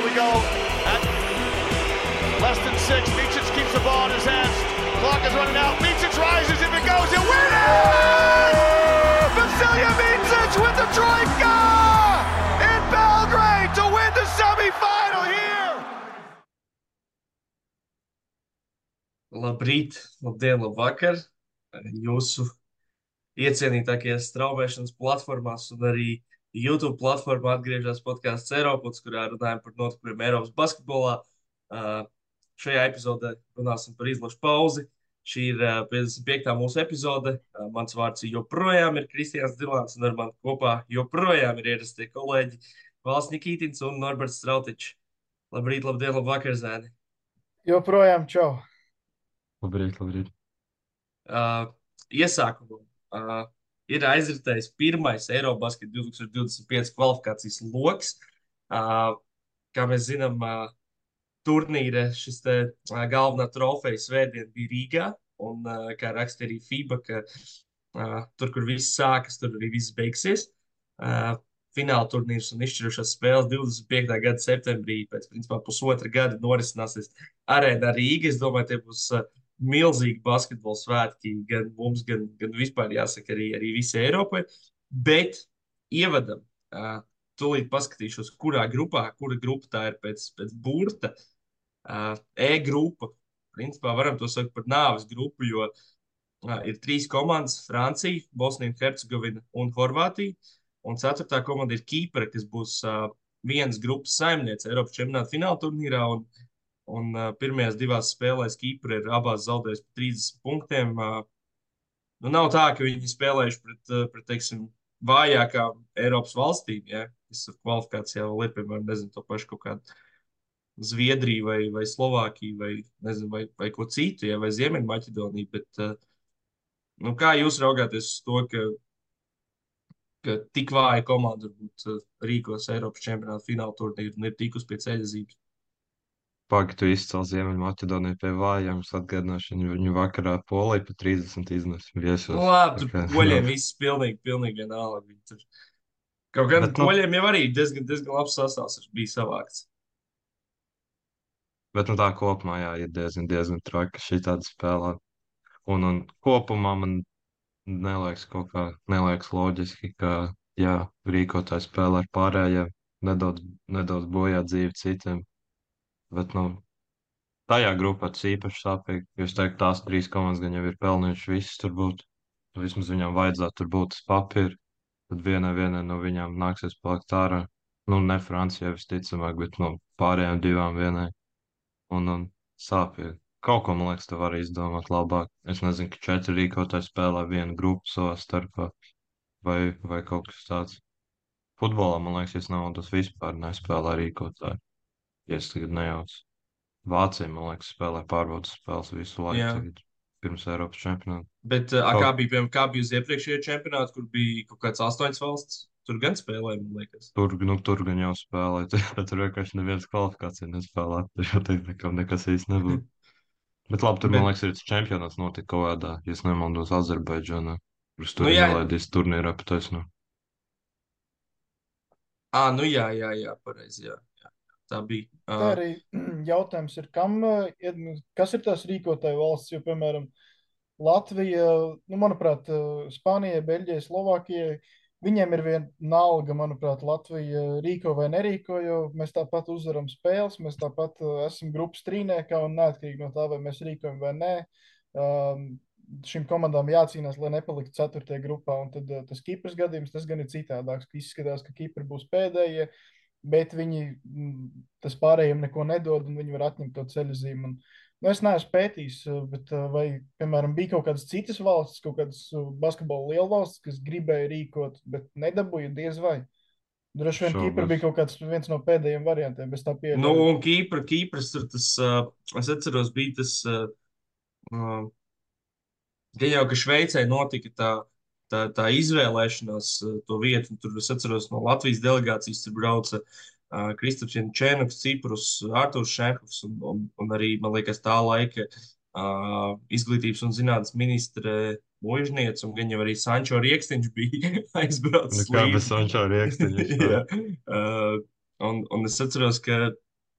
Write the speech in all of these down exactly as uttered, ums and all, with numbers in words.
we go at less than six. Micic keeps the ball in his hands. Clock is running out. Micic rises. If it goes, it wins! Vasilija Micic with the troika in Belgrade to win the semifinal here. Labrīt, labdien, labvakar. Jūsu iecienītākajās straumēšanas platformās un arī YouTube platformā atgriežas podkāsts Eiropods, kurā runājam par notikumiem Eiropas basketbolā. Uh, šajā epizodē runāsim par izlašu pauzi. Šī ir uh, piecdesmit piektā mūsu epizode. Uh, mans vārds joprojām ir Kristians Dilāns, un ar mani kopā joprojām ir ierastie kolēģi Valsts Nikītins un Norberts Strautičs. Labrīt, labdien, labvakar, zēni. Joprojām čau. Labrīt, labrīt. Uh, iesākumā uh, ir aizritējis pirmais Eirobasket divtūkstoš divdesmit pieci kvalifikācijas loks. Uh, kā mēs zinām, uh, turnīra šis te uh, galvenā trofeja svētdien bija Rīgā, un uh, kā raksta arī FIBA, ka uh, tur, kur viss sākas, tur arī viss beigsies. Uh, fināla turnīrs un izšķirošās spēles divdesmit piektā gada septembrī, pēc principā pusotra gada norisināsies Arēnā Rīga. Es domāju, tie būs uh, milzīgi basketbola svētki gan mums, gan, gan vispār jāsaka arī, arī visai Eiropai. Bet ievadam, uh, tūlīt paskatīšos, kurā grupā, kura grupa tā ir pēc, pēc burta. Uh, E-grupa, principā varam to saukt par nāves grupu, jo uh, ir trīs komandas - Francija, Bosnija un Hercegovina un Horvātija. Un ceturtā komanda ir Kīpra, kas būs uh, vienas grupas saimniece Eiropas čempionāta fināla turnīrā. Un Un uh, pirmajās divās spēlēs Kīpra ir abās zaudējusi par trīsdesmit punktiem. Uh, nu, nav tā, ka viņi spēlējuši pret, uh, pret teiksim, vājākām Eiropas valstīm, ja, kas ir kvalifikācijā vēl ir, piemēram, nezinu, to pašu kaut kādu Zviedriju vai, vai Slovākiju vai, nezinu, vai, vai ko citu, ja, vai Ziemeļmaķedoniju. Bet, uh, nu, kā jūs raugāties uz to, ka, ka tik vāja komanda varbūt uh, rīkos Eiropas čempionāta fināla turnīru un ir tikus pie ceļazīmes? Pagi, tu izcēl Ziemeļmaķedoniju pie vājām. Es atgādināšu, viņu, viņu vakarā Polija pa trīsdesmit iznes viesos. Nu, labi, tur Tā kā, poļiem nu, viss pilnīgi, pilnīgi vienalga. Viņi tur... Kaut gan Bet, nu- poļiem jau arī diezgan, diezgan labs sastāvs bija savākts. Bet nu, tā kopumā jā, ir diezgan, diezgan traki šī tāda spēlē. Un, un kopumā man neliekas kaut kā, neliekas loģiski, ka, jā, rīkotāji spēlē ar pārējiem, nedaudz, nedaudz bojā dzīvi citiem. Bet, nu, tajā grupā tas īpaši sāpīgi, jo es teiktu, tās trīs komandas gan jau ir pelnījuši visas tur būt. Vismaz viņām vajadzētu tur būt uz papīra. Tad vienai, vienai no viņām nāksies palikt ārā. Nu, ne Francijai visticamāk, bet no pārējām divām vienai. Un, un sāpīgi. Kaut ko, man liekas, te var izdomāt labāk. Es nezinu, ka četri rīkotāji spēlē vienu grupu savā starpā. Vai, vai kaut kas tāds. Futbolā, man liekas, es nemaldos vispār nespēlē rīkotāji. Ja es tagad nejaucu. Vācija, man liekas, spēlē pārbaudas spēles visu laiku Jā. tagad, pirms Eiropas čempionāta. Bet uh, Kaut- kā bija, piemēram, kā bija uz iepriekšējā čempionāta, kur bija kaut kāds astoņas valsts? Tur gan spēlēja, man liekas. Tur, nu, tur gan jau spēlē, bet tur vienkārši neviens kvalifikācija nespēlē. Tur jau teikt, ka nekas īsti nebūtu. Bet labi, tur, Bet- man liekas, ir tas čempionāts notika kaut kādā, ja es nemaldos, Azerbaidžānā. Kurš tur Nu, ir jā. nelaidījis turnīrā pa taisnu. Ā, nu jā, jā, jā, pareizi, jā. jā. Tā bija. Tā Uh, arī jautājums ir, kam, eh, ir- kas ir tās rīkotāju valsts, jo, piemēram, Latvija, nu, manuprāt, eh, Spānijai, Beļģijai, Slovākijai, viņiem ir vienalga, manuprāt, Latvija rīko vai nerīko, jo mēs tāpat uzvaram spēles, mēs tāpat eh, esam grupas trīniekā un neatkarīgi no tā, vai mēs rīkojam vai nē. Um, šīm komandām jācīnās, lai nepaliktu ceturtajā grupā, un tad eh, tas Kipras gadījums, tas gan ir citādāks, ka izskatās, ka Kipra būs pēdējie, bet viņi mm, tas pārējiem neko nedod, un viņi var atņemt to ceļojumu. Un, nu, es neesmu pētījis, eh, bet eh, vai, piemēram, bija kaut kādas citas valstis, kaut kādas eh, basketbola lielvalstis, kas gribēja rīkot, bet nedabūja diez vai. Droši vien Šaubos. Kipra bija kaut kāds viens no pēdējiem variantiem, bez tā nu, pieļauju. un Kīpra, Kīpras tur tas, uh, es atceros, bija tas, uh, uh, gan jau, ka Šveicē notika tā, tā, tā izvēlēšanās uh, to vietu, un tur es atceros no Latvijas delegācijas, tur brauca uh, Kristaps Jančēnoks, Ciprus, Artūrs Šenkovs un, un, un arī, man liekas, tā laika uh, izglītības un zinātnes ministre Muižniec, un gan jau arī Sančo Riekstiņš bija Nu, aizbraucis kā bez līdzi. Sančo Riekstiņa vispār? Jā. Uh, un, un es atceros, ka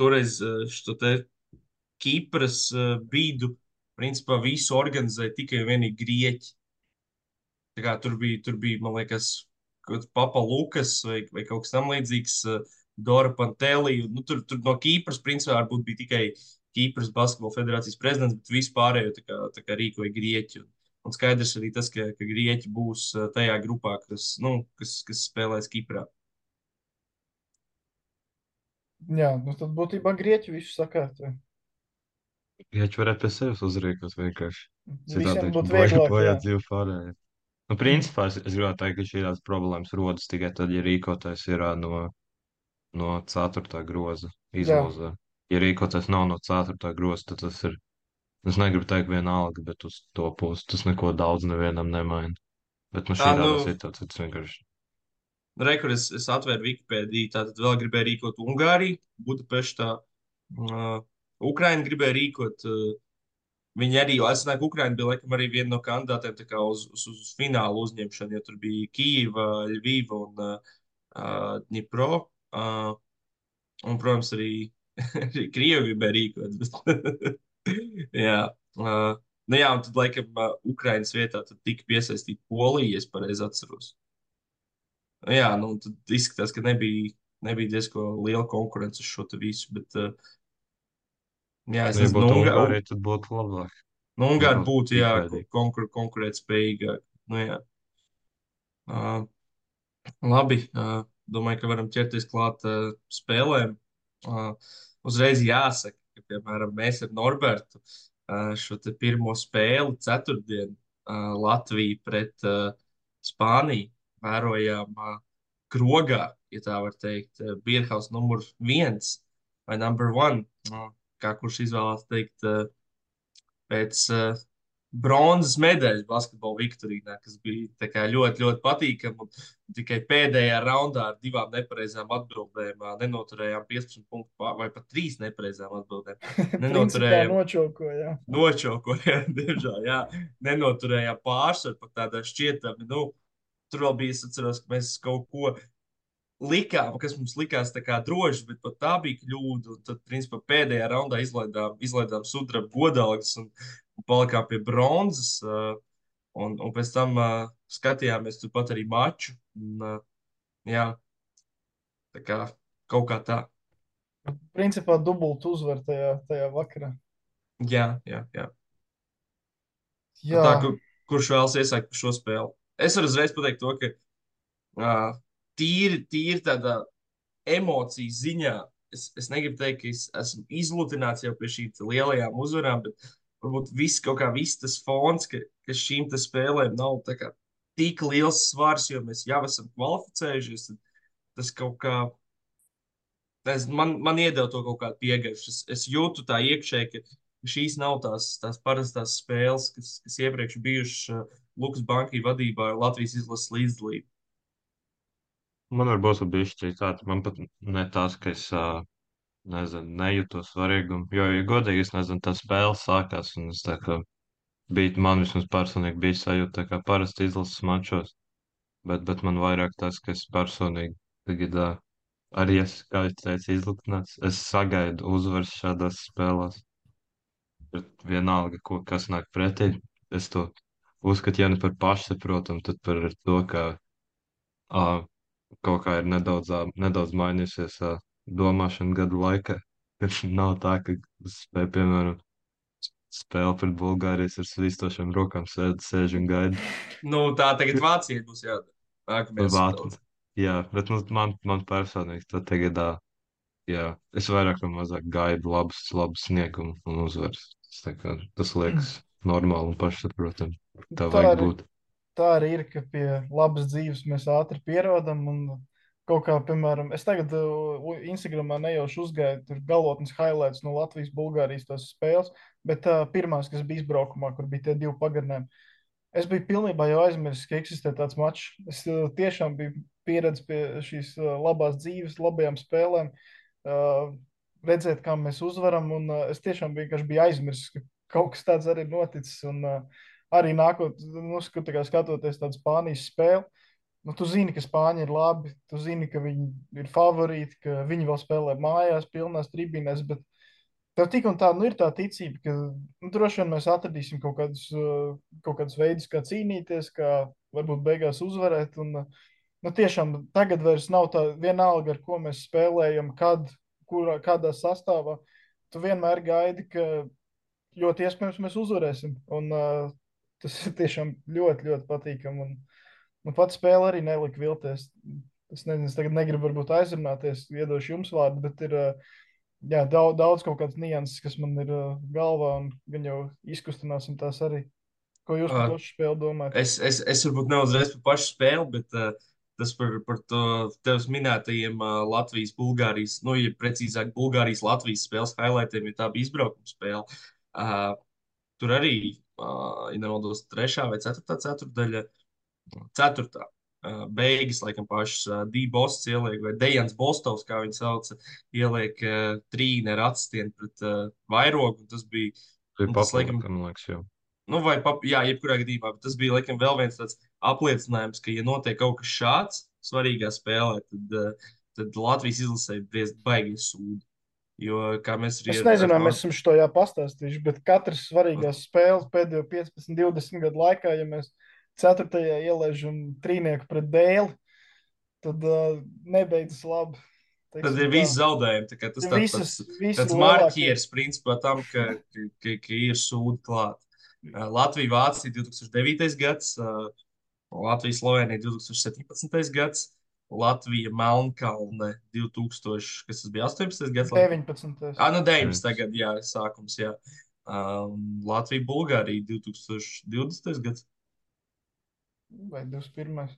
toreiz uh, šo te Kipras uh, bīdu, principā visu organizēja tikai un vienīgi grieķi. Tā kā tur bija, tur bija, man liekas, kaut Papa Lukas vai, vai kaut kas tam līdzīgs, uh, Dora Pantēlī. Nu, tur, tur no Kīpras, principā, varbūt bija tikai Kīpras basketbola federācijas prezidents, bet vispārējo tā kā, tā kā rīkoja grieķi. Un, un skaidrs arī tas, ka, ka grieķi būs uh, tajā grupā, kas, nu, kas, kas spēlēs Kiprā. Jā, nu tad būtībā grieķi visu sakārtoja. Ja viņš varētu pie sevis uzrīkot vienkārši. Citādi Visiem viņš būtu bojā, vieglāk, bojā jā. dzīvi pārējai. Nu, principā es, es gribētu teikt, ka šīs problēmas rodas tikai tad, ja rīkotais ir ā, no, no ceturtā groza Jā, izlozē. Ja rīkotais nav no ceturtā groza, tad tas ir, es negribu teikt vienalga, bet uz to pusi tas neko daudz nevienam nemaina. Bet nu Tā, šī nu, tādā situācijā tas vienkārši. rekur es, es atvēru Wikipēdiju, tātad vēl gribēju rīkot Ungāriju, Budapeštā. Uh, Ukraina gribēja rīkot. Uh, viņi arī, jo es domāju, ka Ukraina bija laikam arī viena no kandidātiem tā kā uz, uz, uz finālu uzņemšanu, jo tur bija Kijeva, Ļviva un uh, uh, Dņipro. Uh, un, protams, arī, arī Krievi gribēja rīkot. Bet, jā, uh, nu jā, un tad laikam uh, Ukrainas vietā tad tika piesaistīta Polija, ja es pareizi atceros. Nu, jā, nu tad izskatās, ka nebija, nebija diezko liela konkurence uz šo te visu, bet, uh, jā, es Nu, ja nezinu, būtu nu, Unga, Ungārija, tad būtu labāk. nu, Ungāri Nebūtu būtu, tik jā, bēdīgi. konkur, konkurētspējīgāk. Nu, jā. Uh, labi, uh, domāju, ka varam ķerties klāt uh, spēlēm. Uh, uzreiz jāsaka, ka, piemēram, mēs ar Norbertu uh, šo te pirmo spēli ceturtdien uh, Latviju pret uh, Spāniju vērojām uh, krogā, ja tā var teikt, uh, Bierhaus numur viens vai number one, uh, kā kurš izvēlās teikt, uh, pēc uh, bronzas medaļas basketbola viktorīnā, kas bija tā kā ļoti, ļoti patīkami. Un tikai pēdējā raundā ar divām nepareizām atbildēm uh, nenoturējām piecpadsmit punktu pār, vai pat trīs nepareizām atbildēm. principā Nenoturējām, nočokoja. nočokojām, diemžēl, jā, nenoturējām pārsvaru pat tādā šķietami. Nu, tur vēl bija, es atceros, ka mēs kaut ko likām, kas mums likās tā kā droši, bet pat tā bija kļūda. Un tad, principā, pēdējā raundā izlaidām, izlaidām sudraba godalgas un, un palikām pie bronzas. Uh, un, un pēc tam uh, skatījāmies turpat arī maču. Un, uh, jā, tā kā kaut kā tā. Principā dubultu uzvar tajā, tajā vakarā. Jā, jā, jā. Nu Jā, tā, kur, kurš vēlas iesākt par šo spēli? Es varu uzreiz pateikt to, ka uh, tīri, tīri tādā emociju ziņā. Es, es negribu teikt, ka es esmu izlutināts jau pie šīm lielajām uzvarām, bet varbūt viss kaut kā viss tas fons, ka, ka šīm te spēlēm nav tā kā tik liels svars, jo mēs jau esam kvalificējušies. tad Tas kaut kā, es, man, man iedeva to kaut kādu piegaršu. Es, es jūtu tā iekšēji, ka šīs nav tās, tās parastās spēles, kas, kas iepriekš bijušas uh, Lukas Bankī vadībā ar Latvijas izlases līdzdalību. Man varbūt bija šķiet tāds, man pat ne tās, ka es, ā, nezinu, nejūtu svarīgumu. Jo, ja godīgi, es nezinu, tā spēle sākās, un es tā kā bija, man vismaz personīgi bija sajūta, tā kā parasti izlases mačos, bet, bet man vairāk tas, ka es personīgi tagad, ā, arī es, kā es teicu, izlutināts, es sagaidu uzvaras šādās spēlēs. Bet vienalga, ko, kas nāk pretī, es to uzskatu, ja ne par pašsaprotamu, tad par to, ka ā, kaut kā ir nedaudz, ā, nedaudz mainījusies ā, domāšana gadu laikā. Kad nav tā, ka es spēju, piemēram, spēli pret Bulgārijas ar svīstošām rokām sēž, sēž un gaida. Nu, tā tagad Vācija būs jādara. Nākamajā Vāt, spēlē. jā, bet nu, man, man personīgi tā tagad, ā, jā, es vairāk vai mazāk gaidu labus, labus sniegumu un uzvaras. Tas tā kā, tas liekas normāli un pašsaprotami. Tā tā vajag arī, būt. tā arī ir, ka pie labas dzīves mēs ātri pierodam. Un kaut kā, piemēram, es tagad uh, Instagramā nejauši uzgāju tur galotnes highlights no Latvijas, Bulgārijas tās spēles, bet uh, pirmās, kas bija izbraukumā, kur bija tie divi pagarinājumi. Es biju pilnībā jau aizmirsis, ka eksistē tāds mačs. Es uh, tiešām biju pieredzējis pie šīs uh, labās dzīves, labajām spēlēm, uh, redzēt, kā mēs uzvaram. Un uh, es tiešām vienkārši biju aizmirsis, ka kaut kas tāds arī ir noticis. Un uh, arī nākot, nu, skat- tā kā skatoties tādu Spānijas spēli, Nu, tu zini, ka Spāņi ir labi, tu zini, ka viņi ir favorīti, ka viņi vēl spēlē mājās, pilnās tribīnēs, bet tev tik un tā, nu, ir tā ticība, ka nu, droši vien mēs atradīsim kaut kādus, uh, kaut kādus veidus, kā cīnīties, kā varbūt beigās uzvarēt. Un, uh, nu, tiešām tagad vairs nav tā vienalga, ar ko mēs spēlējam, kad, kurā, kādā sastāvā. Tu vienmēr gaidi, ka ļoti iespējams mēs uzvarēsim. Un, uh, tas ir tiešām ļoti, ļoti patīkami. Un, nu, pats spēle arī nelika vilties. Es nezinu, es tagad negribu varbūt aizrunāties, iedošu jums vārdu, bet ir uh, jā, daudz, daudz kaut kādas nianses, kas man ir uh, galvā, un gan jau izkustināsim tās arī. Ko jūs par Uh, to spēli domājat? es, es, es varbūt ne uzreiz par pašu spēli, bet uh, tas par, par to tevis minētajiem uh, Latvijas-Bulgārijas, nu, ja precīzāk, Bulgārijas-Latvijas spēles highlightiem, jo tā bija izbraukuma spēle. Uh, tur arī, uh, ja nemaldos, trešā vai ceturtā ceturtdaļa, ceturtā. Uh, beigas, laikam, pašas uh, Dībos ieliek, vai Dejans Bostovs, kā viņi sauca, ieliek uh, trīni ar atstienu pret uh, vairogu, un tas bija, Tā ir un tas, laikam, papildu, man liekas, jau. nu, vai, pap, jā, jebkurā gadījumā, bet tas bija, laikam, vēl viens tāds apliecinājums, ka, ja notiek kaut kas šāds svarīgā spēlē, tad, uh, tad Latvijas izlasē briest baigi sūdi, jo, kā mēs arī Es ar, nezinu, ar vai mēs esam šo jau pastāstījuši, bet katrs svarīgās spēles pēdējo piecpadsmit, divdesmit gadu laikā, ja mēs ceturtajā ielaižam trīnieku pret dēli, tad uh, nebeidzas labi. Tad Teiksim ir tā. visi zaudējumi. Tā kā Tas Ir tā, visas, tāds, visi tāds lielākie. marķieris, principā, tam, ka, ka, ka, ka ir sūdi klāt. Uh, Latvija, Vācija divs tūkstoš devītais gads, uh, Latvija, Slovenija divs tūkstoš septiņpadsmitais gads, Latvija, Melnkalne divi tūkstoši, kas tas bija astoņpadsmitais gads? laikam? deviņpadsmitais. Ah, nu deviņpadsmitais gads, jā, sākums, jā. Um, Latvija, Bulgārija divi tūkstoši divdesmitais gads. Vai divdesmit pirmais.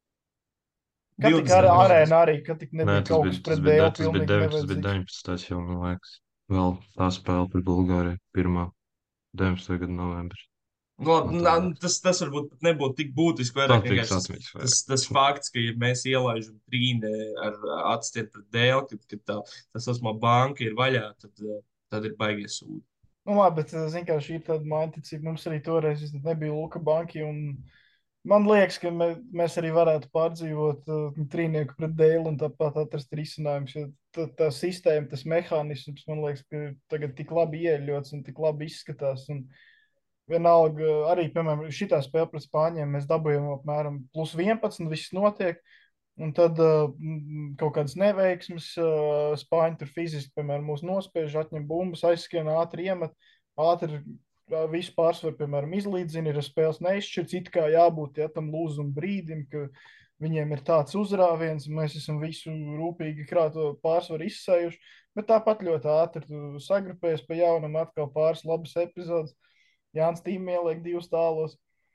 Kad tik divdesmitais ar gads. arēna arī, kad tik Nē, nebija tas kaut bija, kas tas pret bija, dēlu tas bija pilnīgi deviņpadsmitais, tas bija nevajadzīgs. deviņpadsmitais jau, man liekas. Vēl tā spēle pret Bulgāriju, pirmā deviņpadsmitā gada novembrī. Nu, labi, Man tā nā, liekas. tas, tas varbūt pat nebūtu tik būtiski. Tas Vairāk tiks vienkārši tas, atmiņas tas, vairāk. tas fakts, ka ja mēs ielaidām trīni ar atstienu pret dēlu, kad, kad tā, tas esmu banka ir vaļā, tad, eh, tad ir baigies sūdi. Nu, labi, bet, zin kā, šī ir tāda mājticība. Mums arī toreiz nebija Luka banki, un man liekas, ka mē, mēs arī varētu pārdzīvot uh, trīnieku pret dēlu un tāpat atrast risinājumus. Jo tā, tā sistēma, tas mehānisms, man liekas, ka tagad tik labi ieļots un tik labi izskatās. Un vienalga, arī, piemēram, šitā spēle pret Spāņiem mēs dabūjām apmēram plus vienpadsmit, viss notiek. Un tad uh, m, kaut kādas neveiksmes, uh, Spāņi tur fiziski, piemēram, mūs nospiež, atņem bumbas, aizskrien, ātri iemet, ātri uh, visu pārsvaru, piemēram, izlīdzina, ir spēles neizšķirts, it kā jābūt ja, tam lūzuma brīdim, ka viņiem ir tāds uzrāviens, mēs esam visu rūpīgi krāto pārsvaru izsējuši, bet tāpat ļoti ātri tu sagrupējies pa jaunam, atkal pāris labas epizodes. Jānis Tīm ieliek divus tālos.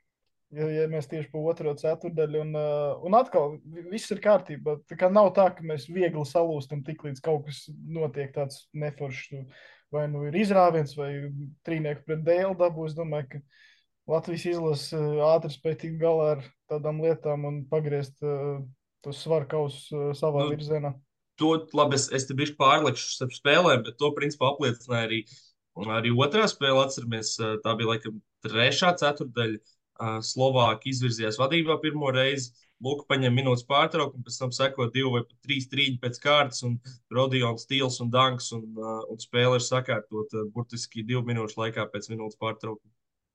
Ja, ja mēs tieši pa otro ceturdaļu, un, uh, un atkal vi- viss ir kārtībā. Tā kā nav tā, ka mēs viegli salūstam tik līdz kaut kas notiek tāds neforšs. Vai nu ir izrāviens, vai trīnieku pret dēlu dabū. Es domāju, ka Latvijas izlase uh, ātri spēj tikt galā ar tādām lietām un pagriezt uh, tos svaru kausus uh, savā Nu, virzienā. To, labi, es, es te bišķi pārlekšu starp spēlēm, bet to principā apliecināja arī, arī otrā spēle. Atceramies, eh, tā bija laikam trešā ceturdaļa. Eh, Slovāki izvirzījās vadībā pirmo reizi. Luka paņem minūtes pārtraukumu, pēc tam seko divi vai pat trīs trīņi pēc kārtas, un Rodions, Stīls un Danks, un, eh, un spēle ir sakārtota burtiski divu minūšu laikā pēc minūtes pārtraukuma.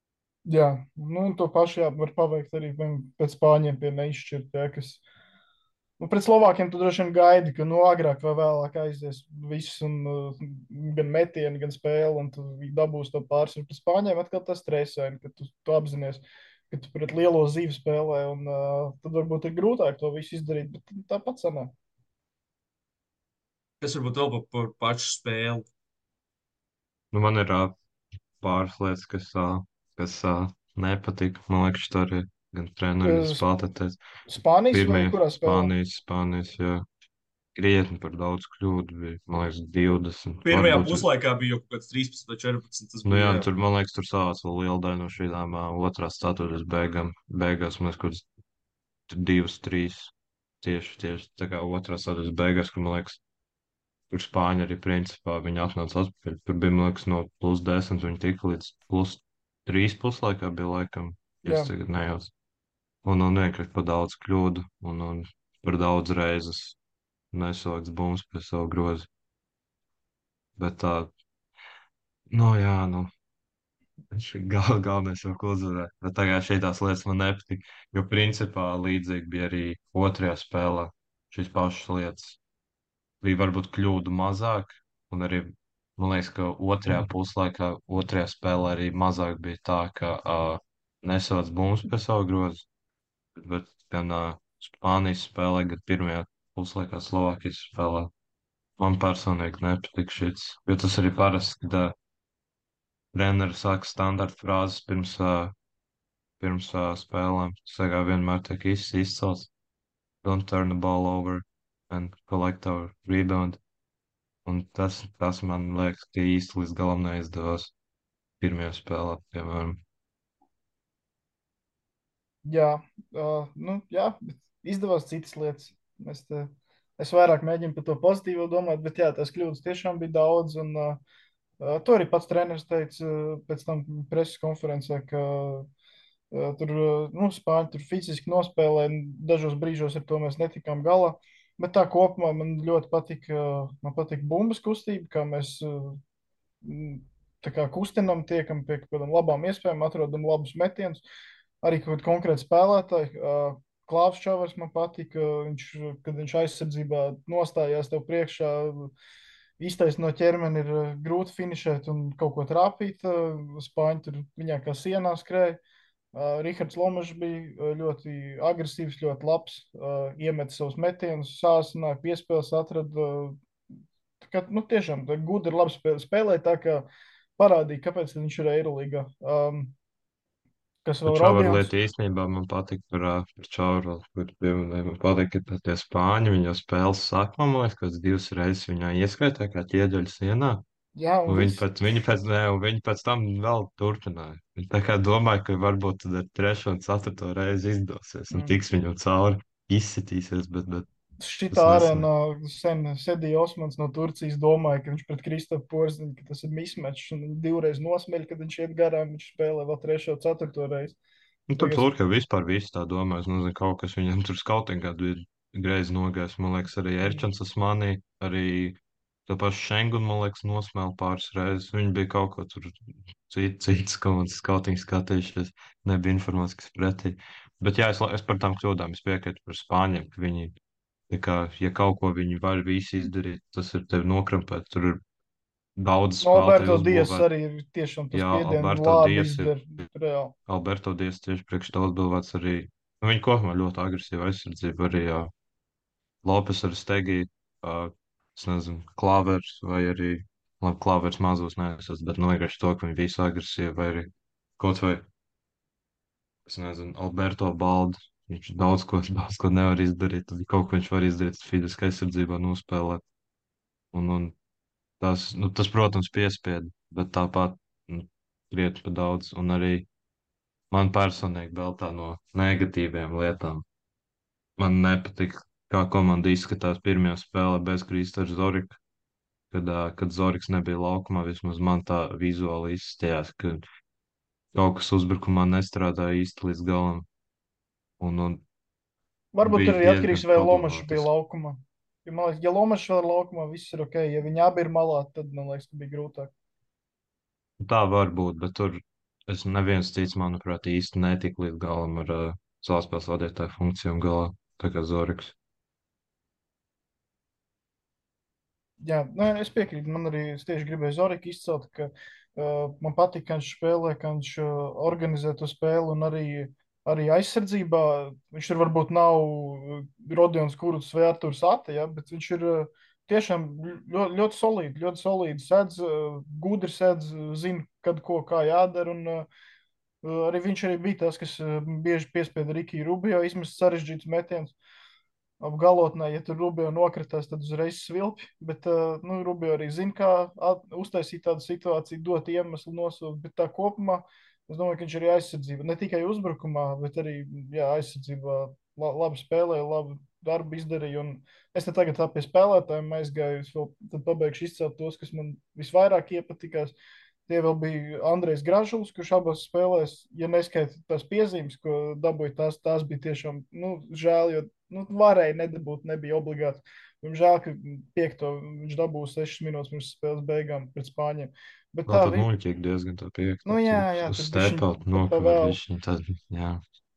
Jā, nu, un to pašu jā, var paveikt arī piemēram, pēc Spāņiem pie neizšķirtā, kas nu, pret Slovākiem tu droši vien gaidi, ka nu, agrāk vai vēlāk aizies viss, un, uh, gan metieni, gan spēle, un tu dabūsi to pārsvaru. Pret Spāņiem atkal tas stresēni, ka tu, tu apzinies, ka tu pret lielo zīvi spēlē, un uh, tad varbūt ir grūtāk to visu izdarīt, bet tāpat sanāk. Kas varbūt vēl par, par pašu spēli? Nu, man ir ā, pāris lietas, kas, ā, kas ā, nepatika. Man liekas, tur arī gan treneris, gan Uh, spēlētājs. Spānijas vai Pirmie kurā spēlē? Spānijas, Spānijas, jā. Krietni par daudz kļūdu bija. Man liekas, divdesmit. Pirmajā Varbūt, puslaikā bija jau kaut kāds trīspadsmit vai četrpadsmit. Tas nu jā, bija, tur, man liekas, tur savāc vēl liela daļa no šīm ā, otrās ceturtās beigām. Beigās man liekas, kaut kāds divas, trīs. Tieši, tieši tā kā otrās ceturtās beigās, kur man liekas, tur Spāņi arī principā viņi atnāca atpakaļ. Tur bija, man liekas, no plus desmit viņi tika līdz plus trīs puslaikā bija laikam, ja Jā. es tagad nejaucu. un, un vienkārši par daudz kļūdu, un, un par daudz reizes nesalikts bumbas pie savu grozu. Bet tā, nu jā, nu, gal, galvenais jau ko uzvarēt. Bet tagad šīs lietas man nepatīk, jo principā līdzīgi bija arī otrajā spēlē. Šīs pašas lietas bija varbūt kļūdu mazāk, un arī, man liekas, ka otrajā puslaikā, otrajā spēlē arī mazāk bija tā, ka uh, nesauc bumbas pie savu grozu. Bet gan uh, Spānijas spēlē, gan pirmajā puslaikā Slovākijas spēlē. Man personīgi nepatīk šis, jo tas arī parasti, kad uh, treneri saka standarta frāzes pirms, uh, pirms uh, spēlēm. Sagā vienmēr tiek iz, izcelts don't turn the ball over and collect our rebound. Un tas, tas man liekas, ka īsti līdz galam neizdevās pirmajā spēlē, piemēram. Jā, uh, nu, jā, bet izdevās citas lietas. Es, te, es vairāk mēģinu par to pozitīvo domāt, bet jā, tās kļūdas tiešām bija daudz. Un, uh, uh, to arī pats treneris teica uh, pēc tam preses konferencē, ka uh, tur uh, nu, Spāņi tur fiziski nospēlē, dažos brīžos ar to mēs netikām galā. Bet tā kopumā man ļoti patika, uh, man patika bumbas kustība, kā mēs uh, tā kā kustinam, tiekam pie kādām labām iespējām, atrodam labus metienus. Arī kaut kādi konkrēti spēlētāji. Uh, Klāvs Čavars man patika, viņš, kad viņš aizsardzībā nostājās tev priekšā, iztaisnot no ķermeni ir uh, grūti finišēt un kaut ko trāpīt. Uh, Spāņi tur viņā kā sienā skrēja. Uh, Rihards Lomašs bija uh, ļoti agresīvs, ļoti labs, uh, iemet savus metienus, sāsināja, piespēles atrada. Uh, tā kā, nu, tiešām, Gudi ir labi spēlē, spēlē tā kā parādīja, kāpēc viņš ir Eirolīgā. Um, Kas vēl Čaura Rodions? lieta īstenībā man patīk par, ā, par Čauru, kur pieminēja. Man patīk, ka tie Spāņi viņa spēles sākumā, man liekas, kāds divas reizes viņā ieskaitē kā ķieģeļu sienā. Jā, un Un viņi viss. pēc, viņi pēc, ne, un viņi pēc tam vēl turpināja. Viņi tā kā domāja, ka varbūt tad ar trešo un ceturto reizi izdosies un Mm. tiks viņu cauri, izsitīsies, bet, bet Šitā tas arēnā sen sēdīja Osmans no Turcijas, domāja, ka viņš pret Kristofu Porziņu, ka tas ir mismečs, un viņi divreiz nosmeļ, kad viņš iet garām, viņš spēlē vēl trešo, ceturto reizi. Nu, tur Tagad, tur, ka vispār viss tā domā, es nezinu, kaut kas viņam tur skautingā ir greizi nogājis. Man liekas, arī Erčans Asmanī, arī to pašu Šengunu, man liekas, nosmēla pāris reizes. Viņi bija kaut ko tur cit, cits, ko man skautingi skatījušies, nebija informācijas pretī. Bet jā, es, la- es par tām kļūdām, es piekrītu par Spāņiem, ka viņi, tā kā, ja kaut ko viņi var visi izdarīt, tas ir tevi nokrampēt. Tur ir daudz no spēlētāju Alberto Dias uzbūvēt. arī ir tiešām tas Jā, spiediens Alberto labi Dias ir izdara. Reāli. Alberto Dias tieši priekš tā uzbūvēts arī. Nu, viņi kopumā ļoti agresīva aizsardzība arī jā. Lopes ar Stegi, uh, es nezinu, Klavers vai arī, labi, Klavers mazos neesas, bet nu vienkārši to, ka viņi visi agresīvi vai arī kaut vai, es nezinu, Alberto Baldi. Viņš daudz ko, daudz ko nevar izdarīt, tad kaut ko viņš var izdarīt fiziski aizsardzībā nospēlēt. Un, un tas, nu, tas, protams, piespied, bet tāpat, nu, krietni pa daudz. Un arī man personīgi vēl tā no negatīviem lietām. Man nepatīk, kā komanda izskatās pirmajā spēlē bez Kristers Zorika. Kad, ā, kad Zoriks nebija laukumā, vismaz man tā vizuāli izskatījās, ka kaut kas uzbrukumā nestrādāja īsti līdz galam. Un, un Varbūt bija arī atkarīgs, diezgan vai Lomašs bija problemātiski. laukumā. Ja, man liekas, ja Lomašs vēl ir laukumā, viss ir ok. Ja viņi abi ir malā, tad, man liekas, ka bija grūtāk. Tā var būt, bet tur es neviens cits, manuprāt, īsti netika līdz galam ar uh, savspēles vadītāju funkcijām galā, tā kā Zoriks. Jā, nē, es piekrītu. Man arī es tieši gribēju Zoriku izcelt, ka uh, man patīk, ka viņš spēlē, ka viņš uh, organizē to spēli un arī, arī aizsardzībā. Viņš ir varbūt nav uh, Rodions Kurts vai Arturs Ate, ja, bet viņš ir uh, tiešām ļoti, ļoti solīdi, ļoti solīdi sedz, uh, gudri sedz, uh, zina, kad ko kā jādara. Un, uh, uh, arī viņš arī bija tas, kas uh, bieži piespieda Rikiju Rubio izmest sarežģītus metienus. Ap galotnē, ja tur Rubio nokritās, tad uzreiz svilpi. Bet uh, nu, Rubio arī zina, kā at, uztaisīt tādu situāciju, dot iemeslu nosūtīt. Bet tā kopumā es domāju, ka viņš arī aizsardzība. Ne tikai uzbrukumā, bet arī jā, aizsardzībā la, labi spēlēja, labu darbu izdarīja. Un es te tagad tā pie spēlētājiem aizgāju. Es vēl tad pabeigšu izcelt tos, kas man visvairāk iepatikās. Tie vēl bija Andrejs Gražulis, kurš abās spēlēs, ja neskaita tās piezīmes, ko dabūja, tās, tās bija tiešām nu, žēl, jo nu, varēja nedabūt, nebija obligāti. Viņam žēl, ka piekto viņš dabūja sešas minūtes pirms spēles beigām pret Spāņiem. Bet Tā tā, tad vi... muļķīgi diezgan tā piekta. nu jā, jā, Uz tur step bišķiņ out pat pa nokavēja vēl. višķiņ tad, jā.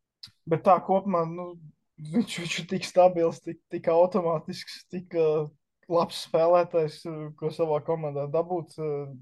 Bet tā kopumā, nu, viņš, viņš ir tik stabils, tik, tik automātisks, tik uh, labs spēlētājs, uh, ko savā komandā dabūt. Uh,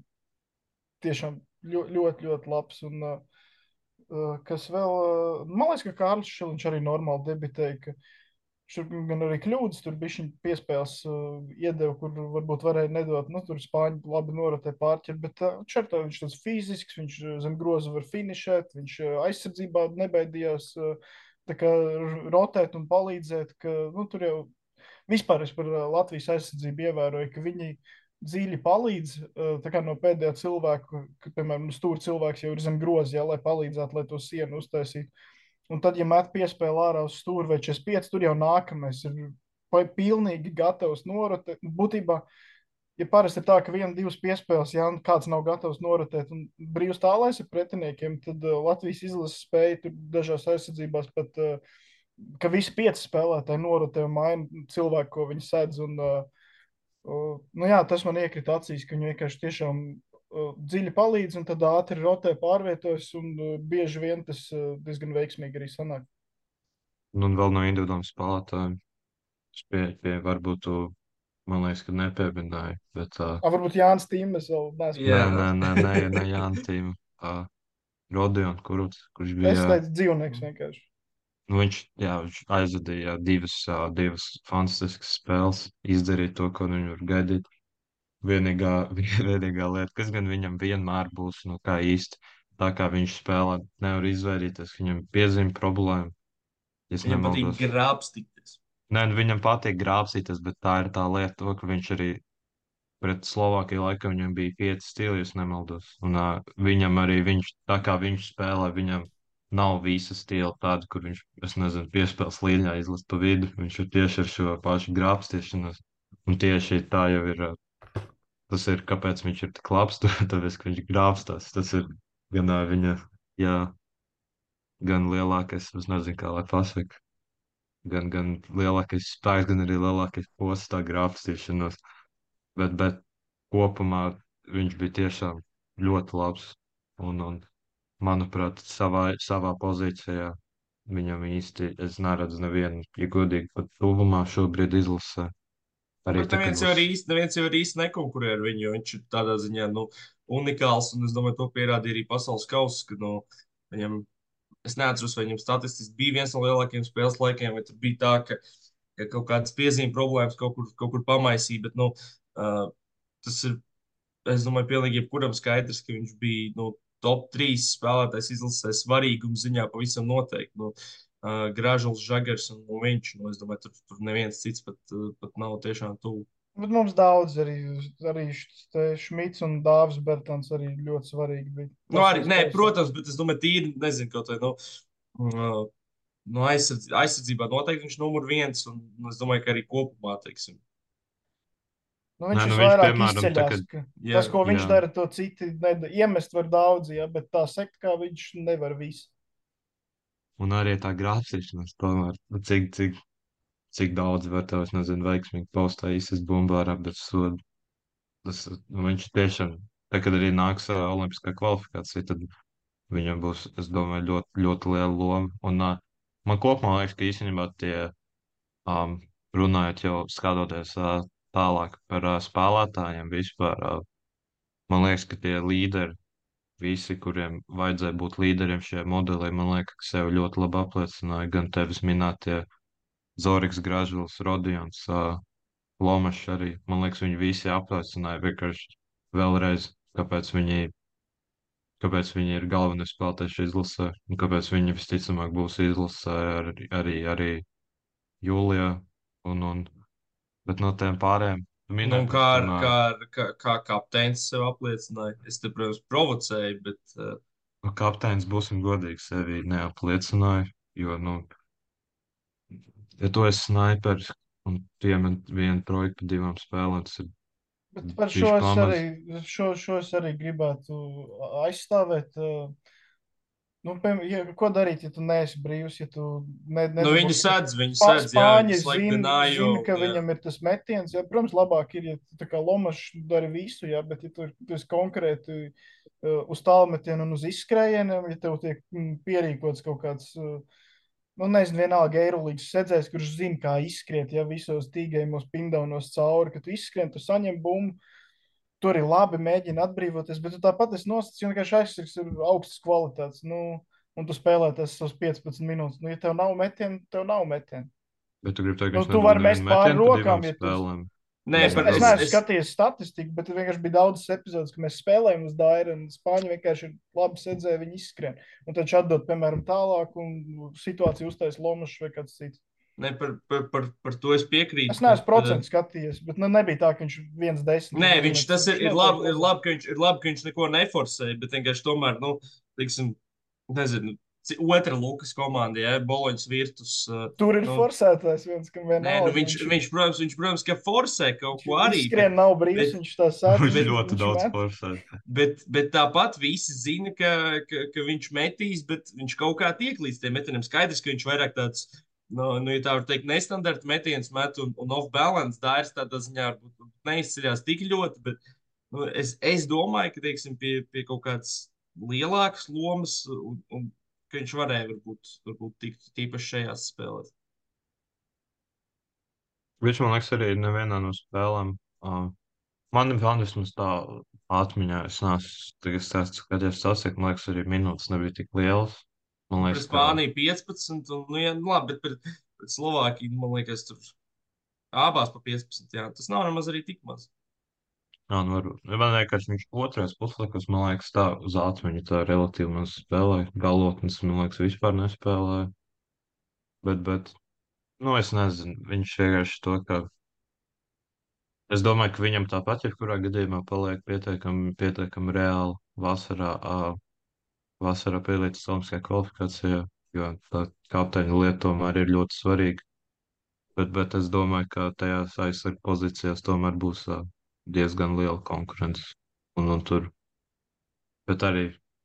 tiešām ļoti, ļoti, ļoti labs. Un, uh, uh, kas vēl, uh, man liekas, ka Kārlis Šiliņš arī normāli debitēja, ka šur gan arī kļūdas, tur bija viņa piespēles uh, iedeva, kur varbūt varēja nedot, nu, tur Spāņi labi norotē pārķer, bet uh, čertā viņš tāds fizisks, viņš uh, zem groza var finišēt, viņš uh, aizsardzībā nebaidījās uh, tā kā rotēt un palīdzēt, ka, nu, tur jau vispār es par uh, Latvijas aizsardzību ievēroju, ka viņi dziļi palīdz uh, tā kā no pēdējā cilvēka, ka, piemēram, nu, stūra cilvēks jau ir zem groza, ja, lai palīdzētu, lai to sienu uztaisītu. Un tad, ja met piespēle ārā uz stūri vai četrdesmit pieci, tur jau nākamais ir pa- pilnīgi gatavs norotēt. Būtībā, ja parasti ir tā, ka viena, divas piespēles, ja kāds nav gatavs norotēt un brīvs tālais ar pretiniekiem, tad uh, Latvijas izlases spēja tur dažās aizsardzībās pat, uh, ka visi pieci spēlētāji norotē un maina cilvēku, ko viņi sedz. Un, uh, uh, nu jā, tas man iekrita acīs, ka viņi vienkārši tiešām uh, dziļi palīdz un tad ātri rotē pārvietojas un uh, bieži vien tas uh, diezgan veiksmīgi arī sanāk. Nu, un vēl no individuāliem spēlētājiem. Es pie, pie varbūt tu, man liekas, ka nepieminēju, bet uh, A, varbūt Jānis Tīmes vēl neesmu. nē, Jā. nē, nē, nē, nē, Jāntīm. Uh, Rodion, kur, kurš Es bija, teicu dzīvnieks vienkārši. nu, viņš, jā, viņš aizvadīja divas, uh, divas fantastiskas spēles, izdarīja to, ko viņš var gaidīt. Vienīgā, vienīgā lieta, kas gan viņam vienmēr būs, nu, kā īsti, tā kā viņš spēlē, nevar izvairīties, ka viņam piezīme problēma, ja es Viņam patīk nemaldos. grābstīties. Nē, nu, viņam patīk grābstīties, bet tā ir tā lieta, to, ka viņš arī pret Slovākiju laikam viņam bija pieci stili, ja es nemaldos. Un uh, viņam arī viņš, tā kā viņš spēlē, viņam nav visa stila tāda, kur viņš, es nezinu, piespēles līņā izlast pa vidu. Viņš ir tieši ar šo pašu grābstīšanos. Un tieši tā jau ir, uh, tas ir, kāpēc viņš ir tik labs, tāpēc, ka viņš grābstās. Tas ir gan uh, viņa, jā, gan lielākais, es nezinu, kā lai pasaka, gan, gan lielākais spēks, gan arī lielākais posts tā grābstīšanos. Bet, bet kopumā viņš bija tiešām ļoti labs. Un, un manuprāt, savā, savā pozīcijā viņam īsti es neredzu nevienu, ja godīgi, pat tuvumā šobrīd izlasē. Arī Bet tā, kad neviens jau būs. arī īsti, neviens jau arī īsti nekonkurē ar viņu, jo viņš ir tādā ziņā, nu, unikāls, un es domāju, to pierādīja arī pasaules kausa, ka, nu, viņam, es neatceros, vai viņam statistiski bija viens no lielākajiem spēles laikiem, vai tur bija tā, ka, ka kaut kādas piezīme problēmas kaut kur, kaut kur pamaisīja, bet, nu, uh, tas ir, es domāju, pilnīgi jebkuram skaidrs, ka viņš bija, nu, top trīs spēlētājs izlasē svarīguma ziņā pavisam noteikti. Nu, uh, Gražuls, Žagars un, un viņš, nu, es domāju, tur, tur neviens cits pat, uh, pat nav tiešām tuvu. Bet mums daudz arī, arī Šmits un Dāvis Bertons arī ļoti svarīgi bija. Nu, arī, nē, Pasaules protams, bet es domāju, tīri, nezinu, kaut vai, nu, uh, no aizsardz, aizsardzībā noteikti viņš numur viens, un, un es domāju, ka arī kopumā, teiksim. Nu, Nē, viņš nu, viņš, visvairāk piemēram, tā, izceļas. kad, Ka Jā, tas, ko viņš jā. dara, to citi nedara. Iemest var daudz, ja, bet tā sekt, kā viņš nevar visu. un arī tā grābstīšanās, tomēr, nu, cik, cik, cik daudz var tev, es nezinu, veiksmīgi postā īstas bumbārā, bet sodu. Tas, nu, viņš tiešām, tā, kad arī nāks uh, olimpiskā kvalifikācija, tad viņam būs, es domāju, ļoti, ļoti liela loma. Un uh, man kopumā liekas, ka īstenībā tie, um, runājot jau skatoties uh, tālāk par uh, spēlētājiem vispār, uh, man liekas, ka tie līderi, visi, kuriem vajadzēja būt līderiem šajā modelī, man liekas, ka sevi ļoti labi apliecināja gan tevis minētie Zoriks, Gražuls, Rodions, uh, Lomašs arī. Man liekas, viņi visi apliecināja vienkārši vēlreiz, kāpēc viņi kāpēc viņi ir galvenie spēlētāji šajā izlasē, un kāpēc viņi visticamāk būs izlasē arī, arī, arī jūlijā. Un, un, bet no tiem pārējiem tu Nu, minēji, kā, par ar, tiem, kā, ā, ar, kā, kā kapteinis sev apliecināja. Es te, protams, provocēju, bet uh, nu, kapteinis, būsim godīgi, sevi neapliecināja, jo, nu, ja tu esi snaiperis un tu iemet vienu projektu divām spēlēm, tas ir Bet par šo Viņš es pamaz. arī, šo, šo es arī gribētu aizstāvēt. uh, Nu, piemēram, ja, ko darīt, ja tu neesi brīvs, ja tu ne, Nu, viņu nedabūsi? sēdz, viņu Spā, sēdz, jā, Spāņi viņu slēgt zina, denāju, zina, ka jā. viņam ir tas metiens. Ja, protams, labāk ir, ja tu tā kā Lomašs dara visu, ja, bet ja tu, tu esi konkrēti uh, uz tālmetienu un uz izskrējieniem, ja tev tiek mm, pierīkots kaut kāds, uh, nu, nezinu, vienalga Eirolīgas sedzējs, kurš zina, kā izskriet, ja visos tīgējumos, pindaunos cauri, kad tu izskrien, tu saņem bumbu. Tur ir labi, mēģina atbrīvoties, bet tu tāpat esi nosacījis, ka vienkārši aizsargs ir augstas kvalitātes. Nu, un tu spēlē tas savus piecpadsmit minūtes. Nu, ja tev nav metiena, tev nav metiena. Bet tu gribi teikt, ka Nu, viņš tu nedod vari nevienu mest pāri metienu pa divām rokām, ja tu. spēlēm. Nē, Es, par, es es, neesmu es, skatījies statistiku, bet vienkārši bija daudzas epizodes, ka mēs spēlējam uz Dairu, un Spāņi vienkārši ir labi sedzēji, viņi izskrien. Un tad viņš atdod, piemēram, tālāk, un situācija uztais Lomašs vai kāds cits. ne, par, par, par, par to es piekrītu. Es neesmu bet, procentu skatījies, bet nu, nebija tā, ka viņš viens desmit. Nē, viņš tas ir, ir, labi, ir, labi. labi, ka viņš, ir labi, ka viņš neko neforsēja, bet vienkārši tomēr, nu, teiksim, nezinu, ci- otra Lukas komanda, ja, Boloņas virtus. uh, Tur ir nu, forsētājs viens, kam Nē, vienalga. nu viņš, viņš, protams, viņš, protams, ka forsē kaut ko arī. Izskrien nav brīvs, bet, viņš tā sēž. Viņš ļoti daudz met. forsēt. bet, bet tāpat visi zina, ka, ka, ka viņš metīs, bet viņš kaut kā tiek līdz tiem metieniem. Skaidrs, ka viņš vairāk tāds, nu, nu ja tā var teikt, nestandarta metiens met un, un off-balance dairs tādā ziņā varbūt neizceļās tik ļoti, bet nu, es, es domāju, ka, teiksim, pie, pie kaut kādas lielākas lomas un, un ka viņš varēja varbūt, varbūt tikt tīpaši šajās spēlēs. Viņš man liekas arī nevienā no spēlēm. Uh, man man vismaz tā atmiņā, es neesmu tagad stāstu skaties sasek, man liekas arī minūtes nebija tik lielas. Man Pret liekas, ka Spāniju piecpadsmit, un, nu, jā, nu, labi, bet pret, pret Slovākiju, man liekas, tur abās pa piecpadsmit, jā, tas nav nemaz arī tik maz. jā, nu varbūt. Man liekas, viņš otrais puslikus, man liekas, tā uz atmiņu tā relatīvi maz spēlēja. Galotnes, man liekas, vispār nespēlēja. Bet, bet, nu es nezinu, viņš vienkārši to, ka es domāju, ka viņam tāpat, jebkurā gadījumā, paliek pietiekami, pietiekami reāli vasarā, ā, vasarā pielīdz Olimpiskajā kvalifikācijā, jo tā kapteiņa lieta tomēr ir ļoti svarīga. Bet, bet es domāju, ka tajās aizsargu pozīcijās tomēr būs ā, diezgan liela konkurence. Un, un tur, bet arī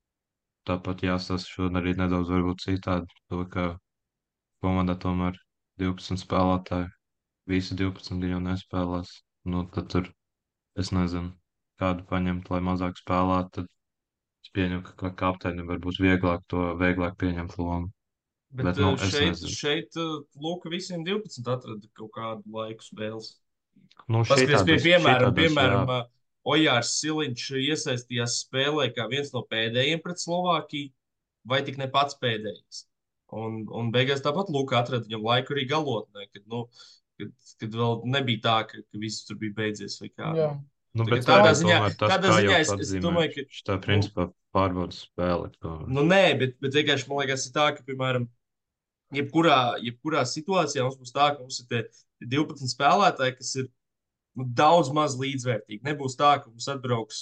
tāpat jāstāsta šodien arī nedaudz varbūt citādi, to, ka komandā tomēr divpadsmit spēlētāji, visi divpadsmit jau nespēlēs. Nu, tad tur es nezinu, kādu paņemt, lai mazāk spēlētu. Tad es pieņemu, ka kā kapteinim varbūt vieglāk to vieglāk pieņemt lomu. Bet, Bet, nu, bet es šeit, nezinu. šeit Lūka visiem divpadsmit atrada kaut kādu laiku spēles. Nu, Paskaties, pie, šitādas- piemēram, šitādas, piemēram jā. Ojārs Siliņš iesaistījās spēlē kā viens no pēdējiem pret Slovākiju, vai tik ne pats pēdējais. Un, un beigās tāpat Lūka atrada viņam laiku arī galotnē, kad, nu, kad, kad vēl nebija tā, ka, ka viss tur bija beidzies vai kā. Jā. Nu, Tā bet kā tādā tā, ziņā- tomēr tas, tādā kā ziņā jau es- es atzīmē, domāju, ka- šitā principā pārbaudas spēle. tomēr. Nu, nē, bet, bet vienkārši man liekas, ir tā, ka, piemēram, jebkurā, jebkurā situācijā mums būs tā, ka mums ir tie divpadsmit spēlētāji, kas ir nu, daudz maz līdzvērtīgi. Nebūs tā, ka mums atbrauks,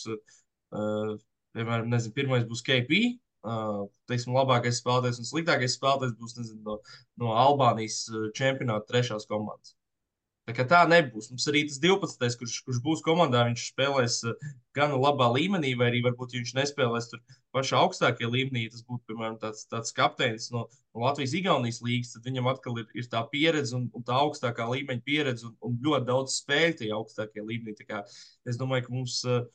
uh, piemēram, nezinu, pirmais būs K P, uh, teiksim, labākais spēlētājs un sliktākais spēlētājs būs, nezinu, no, no Albānijas uh, čempionāta trešās komandas. Tā kā tā nebūs. Mums arī tas divpadsmitais, kurš, kurš būs komandā, viņš spēlēs uh, gan labā līmenī, vai arī varbūt ja viņš nespēlēs tur pašā augstākajā līmenī. Tas būtu, piemēram, tāds, tāds kapteinis no, no Latvijas-Igaunijas līgas, tad viņam atkal ir, ir tā pieredze un, un tā augstākā līmeņa pieredze un, un ļoti daudz spēļu tajā augstākajā līmenī. Tā kā es domāju, ka mums uh,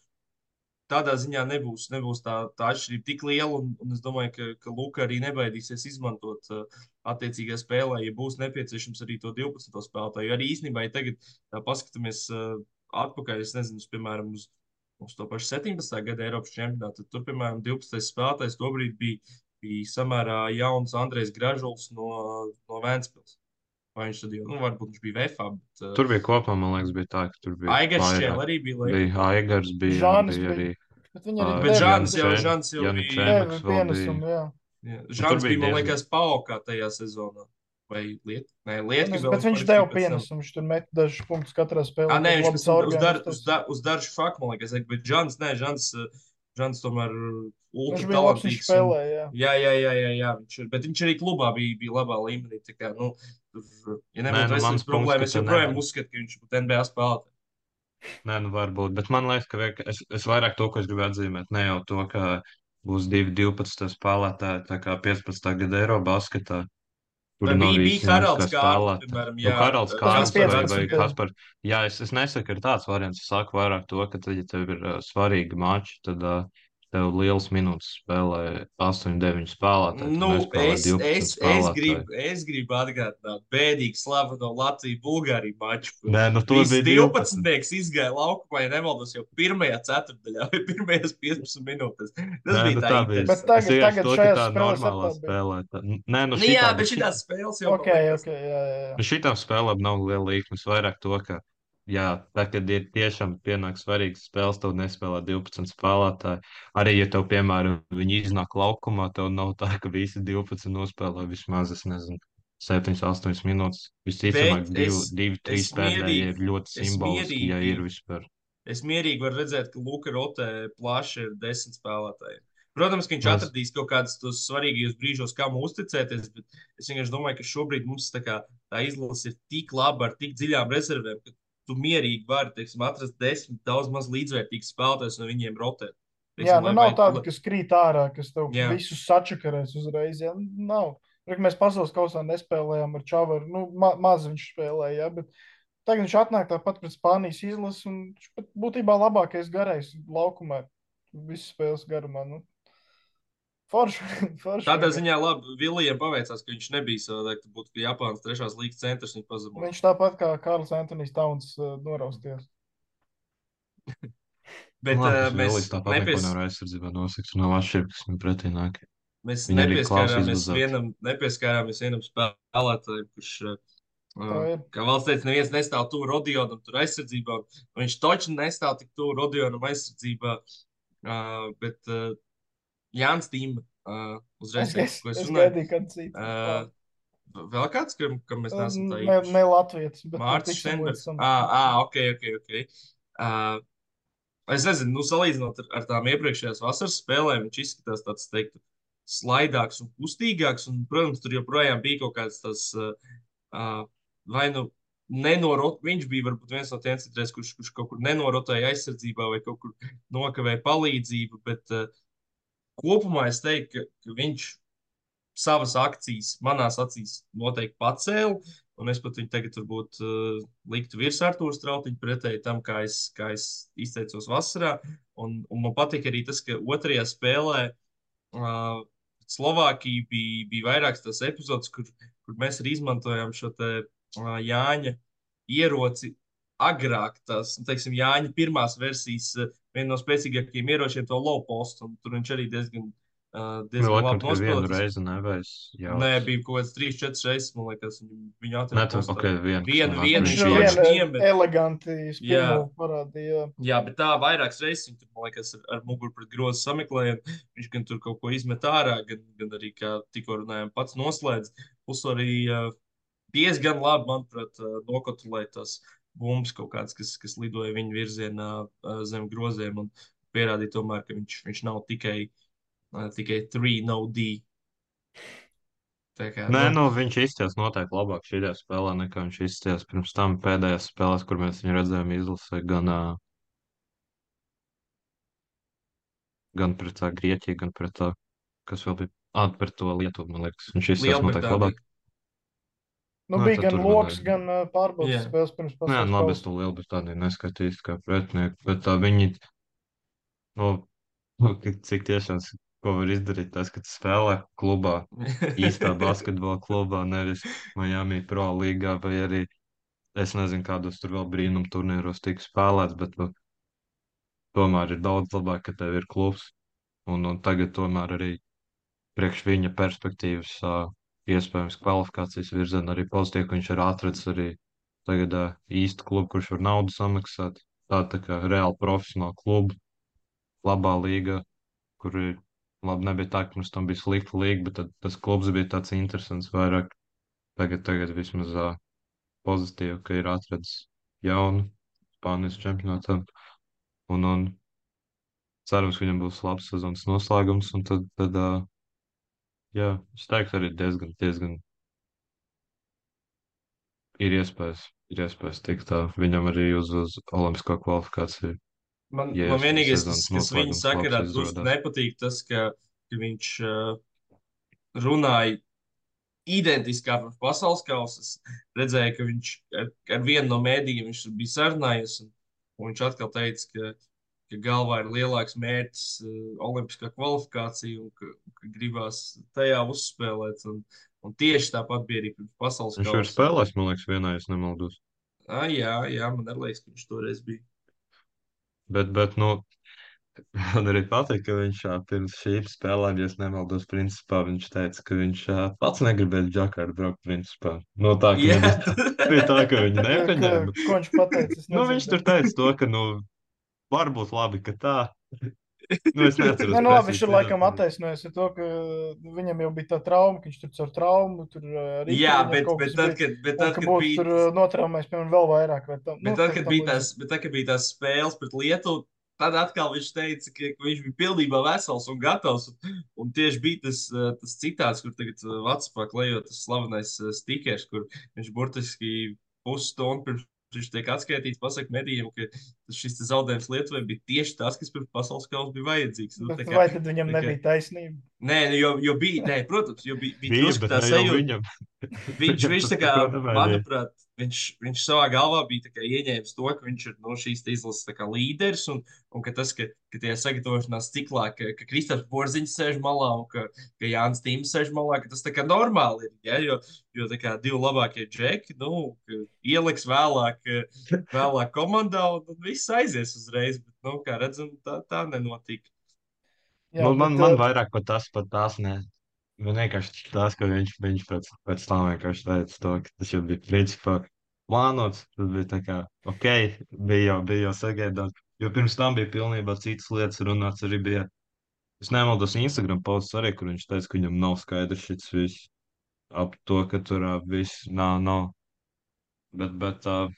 tādā ziņā nebūs, nebūs tā, tā atšķirība tik liela, un, un es domāju, ka, ka Luka arī nebaidīsies izmantot uh, attiecīgajā spēlē, ja būs nepieciešams arī to divpadsmito spēlētāju. Jo arī īstenībā, ja tagad tā paskatāmies uh, atpakaļ, es nezinu, piemēram, uz, uz to pašu septiņpadsmitā gada Eiropas čempionātu, tad tur, piemēram, divpadsmitais spēlētājs tobrīd bija, bija samērā jauns Andrejs Gražuls no, no Ventspils. Vai viņš tad jau, nu, varbūt viņš bija V F A, bet... Uh, Tur bija kopumā, man liekas, bija tā, ka tur bija Aigars vairāk. Čēl arī bija, laikam. Bija Aigars, bija, Žānis bija arī. bija. Bet viņi arī ā, Bet deva- Žānis jau, Čē- Žānis jau Jani bija... Čēmeks deva vēl pienesumu, jā. Jā, tur Žants bija bija, man diezgan- liekas, paokā tajā sezonā. Vai Liet? Nē, Lietuvā Bet, vēl bet viņš parakstīja deva pēc tam. pienesumu, viņš tur met dažus punktus katrā spēlē. Ā, nē, tad viņš labi pēc tam uz, dar, caurgājums uz, tas. dar, uz dažu faku, man liekas, bet Žants, nē, Žants, Žants tomēr ultra Viņš bija labs, viņš talantīgs. un- spēlēja, jā. Jā, jā, jā, jā, jā, viņš ir, bet viņš arī klubā bija, bija labā līmenī. Tā kā, nu, tur, ja Nē, nebūtu nu, veselības mans punkts, problēma, ka es te joprojām nevar. uzskatu, ka viņš būtu N B A spēlētājs. Nē, nu varbūt, bet man liekas, ka vajag- es, es vairāk to, ko es gribu atzīmēt, ne jau to, ka būs divi divpadsmit spēlētāji, tā kā piecpadsmitā gada Eirobasketā, Vai kur nav bija, bija īsti nemaz kā Haralds Kārlis, spēlētāji. piemēram, Nu, jā, Haralds Tas bija Kārlis vai, Kaspar vai vecumā. piecpadsmit. Kaspar. Jā, es, es nesaku, ka ir tāds variants. Es saku vairāk to, ka tad, ja tev ir uh, svarīgi mači, tad uh, tev liels minūtes spēlē astoņi, deviņi spēlētāji. Tu Nu, nespēlē es, divpadsmit es, es, spēlētāji. gribu, es gribu atgādināt bēdīgi slaveno Latviju-Bulgāriju maču, kur Nē, nu tur viss bija divpadsmit. divpadsmitnieks izgāja laukumā, ja nemaldos, jau pirmajā ceturtdaļā vai pirmajās piecpadsmit minūtēs. Tas Nē, bija nu tā tā bija. Bet interesanti. Es tagad, vienkārši tagad to, ka šajās tā spēlēs ar normālā tā bija. spēlē. Tā, nē, nu Nu, jā, šitā, bet bet šitās spēles jau, Ok, man liekas, ok, jā, jā, jā. nu, šitām spēlēm nav liela līnijas. Vairāk to, ka, jā, tā, kad ir tiešām pienāk svarīgas spēles, tev nespēlē divpadsmit spēlētāji. Arī, ja tev, piemēram, viņi iznāk laukumā, tev nav tā, ka visi divpadsmit nospēlē vismaz, es nezinu, septiņas, astoņas minūtes. Visticamāk, bet divi, es, divi es trīs pēdējie ir mierīgi, ļoti es simboliski, ja mierīgi, ir vispār. es mierīgi varu redzēt, ka Luka rotē plaši ir desmit spēlētāji. Protams, ka viņš Nu, es, atradīs kaut kādus tos svarīgos brīžos, kā mums uzticēties, bet es vienkārši domāju, ka šobrīd mums tā, kā, tā izlase ir tik laba ar tik dziļām rezervēm, ka tu mierīgi vari, teiksim, atrast desmit daudz maz līdzvērtīgus spēlētājus no viņiem rotēt. Jā, Teiksim, nu lai, nav vai, tāda, lai, kas krīt ārā, kas tev jā, visus sačakarēs uzreiz. Jā, nav. Re, Mēs pasaules kausā nespēlējām ar Čavaru. Nu, ma maz viņš spēlēja, jā, bet tagad viņš atnāk tāpat pret Spānijas izlasi, un viņš pat būtībā labākais garais laukumā visas spēles garumā. Nu, forši, forši tādā vienkārši. ziņā labi, Vilijam paveicās, ka viņš nebija savādāk, tad būtu, ka Japānas trešās līgas centrs viņu pazemoja. Viņš tāpat kā Kārls Antonijs Tauns uh, norausties. Bet labi, uh, tas mēs Vilijas tāpat neko nepies, nevar aizsardzībā nosakt. Nav atšķirības, kas man pretī nāk. mēs Viņi arī klausa nepieskārāmies izvazāt. vienam, nepieskārāmies vienam spēlētājam, kurš, Tā uh, ir. kā valsts teica, neviens nestāv tuvu Rodionam tur aizsardzībā. Viņš toči nestāv tik tuvu Rodionam aizsardzībā. Uh, bet uh, Jānis Tīma uh, uzreiz Es, teica, es, ko es es runāju. gaidīju, kad cits. Uh, vēl kāds, kam, kam mēs neesam tā Ne, īpaši? ne Latvijas, bet Mārcis tiksim līdz Šenbergs. tam. Ah, ah, ok, ok, ok. Uh, Es nezinu, nu, salīdzinot ar, ar tām iepriekšējās vasaras spēlēm, viņš izskatās tāds, teiktu, slaidāks un kustīgāks. Un, protams, tur joprojām bija kaut kāds tas, uh, uh, vai nu nenorot, viņš bija varbūt viens no tiem centriem, kurš, kurš kaut kur nenorotēja aizsardzībā vai kaut kur nokavēja palīdzību. Bet uh, kopumā es teiktu, ka, ka viņš savas akcijas, manās acīs, noteikti pacēla. Un es pat viņu tagad varbūt uh, liktu virs Artūra Strautiņa pretēji tam, kā es, kā es izteicos vasarā. Un, un man patīk arī tas, ka otrajā spēlē uh, Slovākija bija, bija vairākas tās epizodes, kur, kur mēs arī izmantojām šo te uh, Jāņa ieroci agrāk. Tas, nu, teiksim, Jāņa pirmās versijas, uh, viena no spēcīgākajiem ieročiem, to low post. Un tur viņš arī diezgan, uh, Nu, diezgan laikam, labi tikai vienu nospēlēja. reizi nevajag. Nē, bija kaut kāds trīs, četras reizes, man liekas, viņu, viņu Nē, atrada tu, postā. ok, vienu, kas Vienu, man vienu Viņš viņš atmiņā jau toču vien ņem, bet, eleganti jā, spilnu parādīja. jā, bet tā vairākas reizes viņa tur, man liekas, ar, ar muguru pret grozu sameklēja. Viņš gan tur kaut ko izmet ārā, gan, gan arī, kā tikko runājām, pats noslēdz. Plus arī uh, diezgan labi, manuprāt, uh, nokontrolēja tās bumbas kaut kādas, kas, kas lidoja viņa virzienā uh, zem groziem un pierādīja tomēr, ka viņš, viņš nav tikai, uh, tikai trīs no D. Tā kā, Nē, nu, nu, viņš izskatījās noteikti labāk šajā spēlē, nekā viņš izskatījās pirms tam pēdējās spēlēs, kur mēs viņu redzējām izlasē, gan, ā, gan pret tā Grieķiju, gan pret tā, kas vēl bija, ah, pret to Lietuvu, man liekas. Viņš izskatījās noteikti Lielbritānija. labāk. Nu, Nē, bija tad gan tur loks, man, gan uh, pārbaudas Jā. spēles pirms nē, pasaules nu, labi, es kausa. to Lielbritāniju neskatīju kā pretinieku, bet tā viņi, nu, nu, ka cik tiešām, ko var izdarīt, tas, ka tu spēlē klubā, īstā basketbola klubā, nevis Miami Pro līgā, vai arī, es nezinu, kādos tur vēl brīnum turnīros tika spēlēts, bet, nu, tomēr ir daudz labāk, ka tev ir klubs. Un, un tagad tomēr arī priekš viņa perspektīvas, ā, iespējams, kvalifikācijas virzienā arī pozitīvi, ka viņš ir atradzis arī tagad ā, īstu klubu, kurš var naudu samaksāt. Tā tā kā reāli profesionāla kluba, labā līga, kur ir, labi, nebija tā, ka mums tam bija slikta līga, bet tad, tas klubs bija tāds interesants vairāk. Tagad, tagad vismaz ā, pozitīvi, ka ir atradzis jaunu Spānijas čempionātu. Un, un cerams, ka viņam būs labs sezonas noslēgums, un tad, tad uh, jā, es teiktu, arī diezgan, diezgan ir iespējas ir iespējas tikt tā. Viņam arī uz, uz olimpisko kvalifikāciju, Man, ja man ir vienīgais, kas, sezonas kas viņa noslēgums sakarā labs drusku izrādās. nepatīk, tas, ka, ka viņš uh, runāja identiskā par pasaules kausu. Es redzēju, ka viņš ar, ar vienu no mēdījiem viņš bija sarunājies, un, un viņš atkal teica, ka, ka galvā ir lielāks mērķis uh, olimpiskā kvalifikācija un ka, ka gribās tajā uzspēlēt. Un, un tieši tāpat bija arī pirms pasaules Viņš jau ir kausa. spēlējis, man liekas, vienā, ja es nemaldos. Ah, jā, jā, man arī liekas, ka viņš toreiz bija. Bet, bet, nu, man arī patīk, ka viņš ā, pirms šīm spēlēm, ja es nemaldos, principā viņš teica, ka viņš ā, pats negribēja Džakārdu braukt, principā. No tā, ka Jā, nebija tā, bija tā ka viņi Ko, nepaņēma. ko viņš pateica? Es Nu, viņš tur nedzirdēju. teica to, ka, nu, varbūt labi, ka tā. Nu, es neatceros Nē, nu labi, viņš precīzi ir laikam citātu. attaisnojis ar to, ka viņam jau bija tā trauma, ka viņš tur caur traumu, tur arī jā, viņam bet, kaut bet kas tad, bija. kad, bet Un tad, ka kad būtu bija tur uh, notraumējis, piemēram, vēl vairāk. Vai tam, Bet nu, tad, tam, kad tam bija līdzīgi. tās, bet tad, kad bija tās spēles pret Lietuvu, tad atkal viņš teica, ka, ka viņš bija pilnībā vesels un gatavs. Un, un tieši bija tas, eh, tas citāts, kur tagad eh, Vācijā klejot tas slavenais eh, stikers, kur viņš burtiski pusstundu pirms viņš tiek atskaitīts, pasakot medijiem, ka šis te zaudējums Lietuvai bija tieši tas, kas pirms pasaules kausa bija vajadzīgs. Nu, tā Bet kā, vai tad viņam tā kā, nebija taisnība? nē, nu, jo, jo bija, nē, protams, jo bija, bija Bija, drusku bet tā ne jau sajūta. viņam. Viņš, Viņam viņš tas tā kā, neko nemainīja. manuprāt, viņš, viņš savā galvā bija tā kā ieņēmis to, ka viņš ir no šīs te izlases tā kā līderis, un, un ka tas, ka, ka tajā sagatavošanās ciklā, ka, ka Kristaps Borziņš sēž malā un ka, ka Jānis Tīms sēž malā, ka tas tā kā normāli ir, ja, jo, jo tā kā divi labākie džeki, nu, ka ieliks vēlāk, vēlāk komandā, un, un viss aizies uzreiz, bet, nu, kā redzam, tā, tā nenotika. Jā, Nu, man, bet man uh, vairāk pat tas, pat tās ne. Man vienkārši tas, ka viņš, viņš pēc, pēc tam vienkārši teica to, ka tas jau bija principā plānots. Tas bija tā kā, ok, bija jau, bija jau sagaidāts. Jo pirms tam bija pilnībā citas lietas runāts. Arī bija, es nemaldos, Instagram posts arī, kur viņš teica, ka viņam nav skaidrs šis viss ap to, ka tur ā, viss nav, nav. Bet, bet, ā,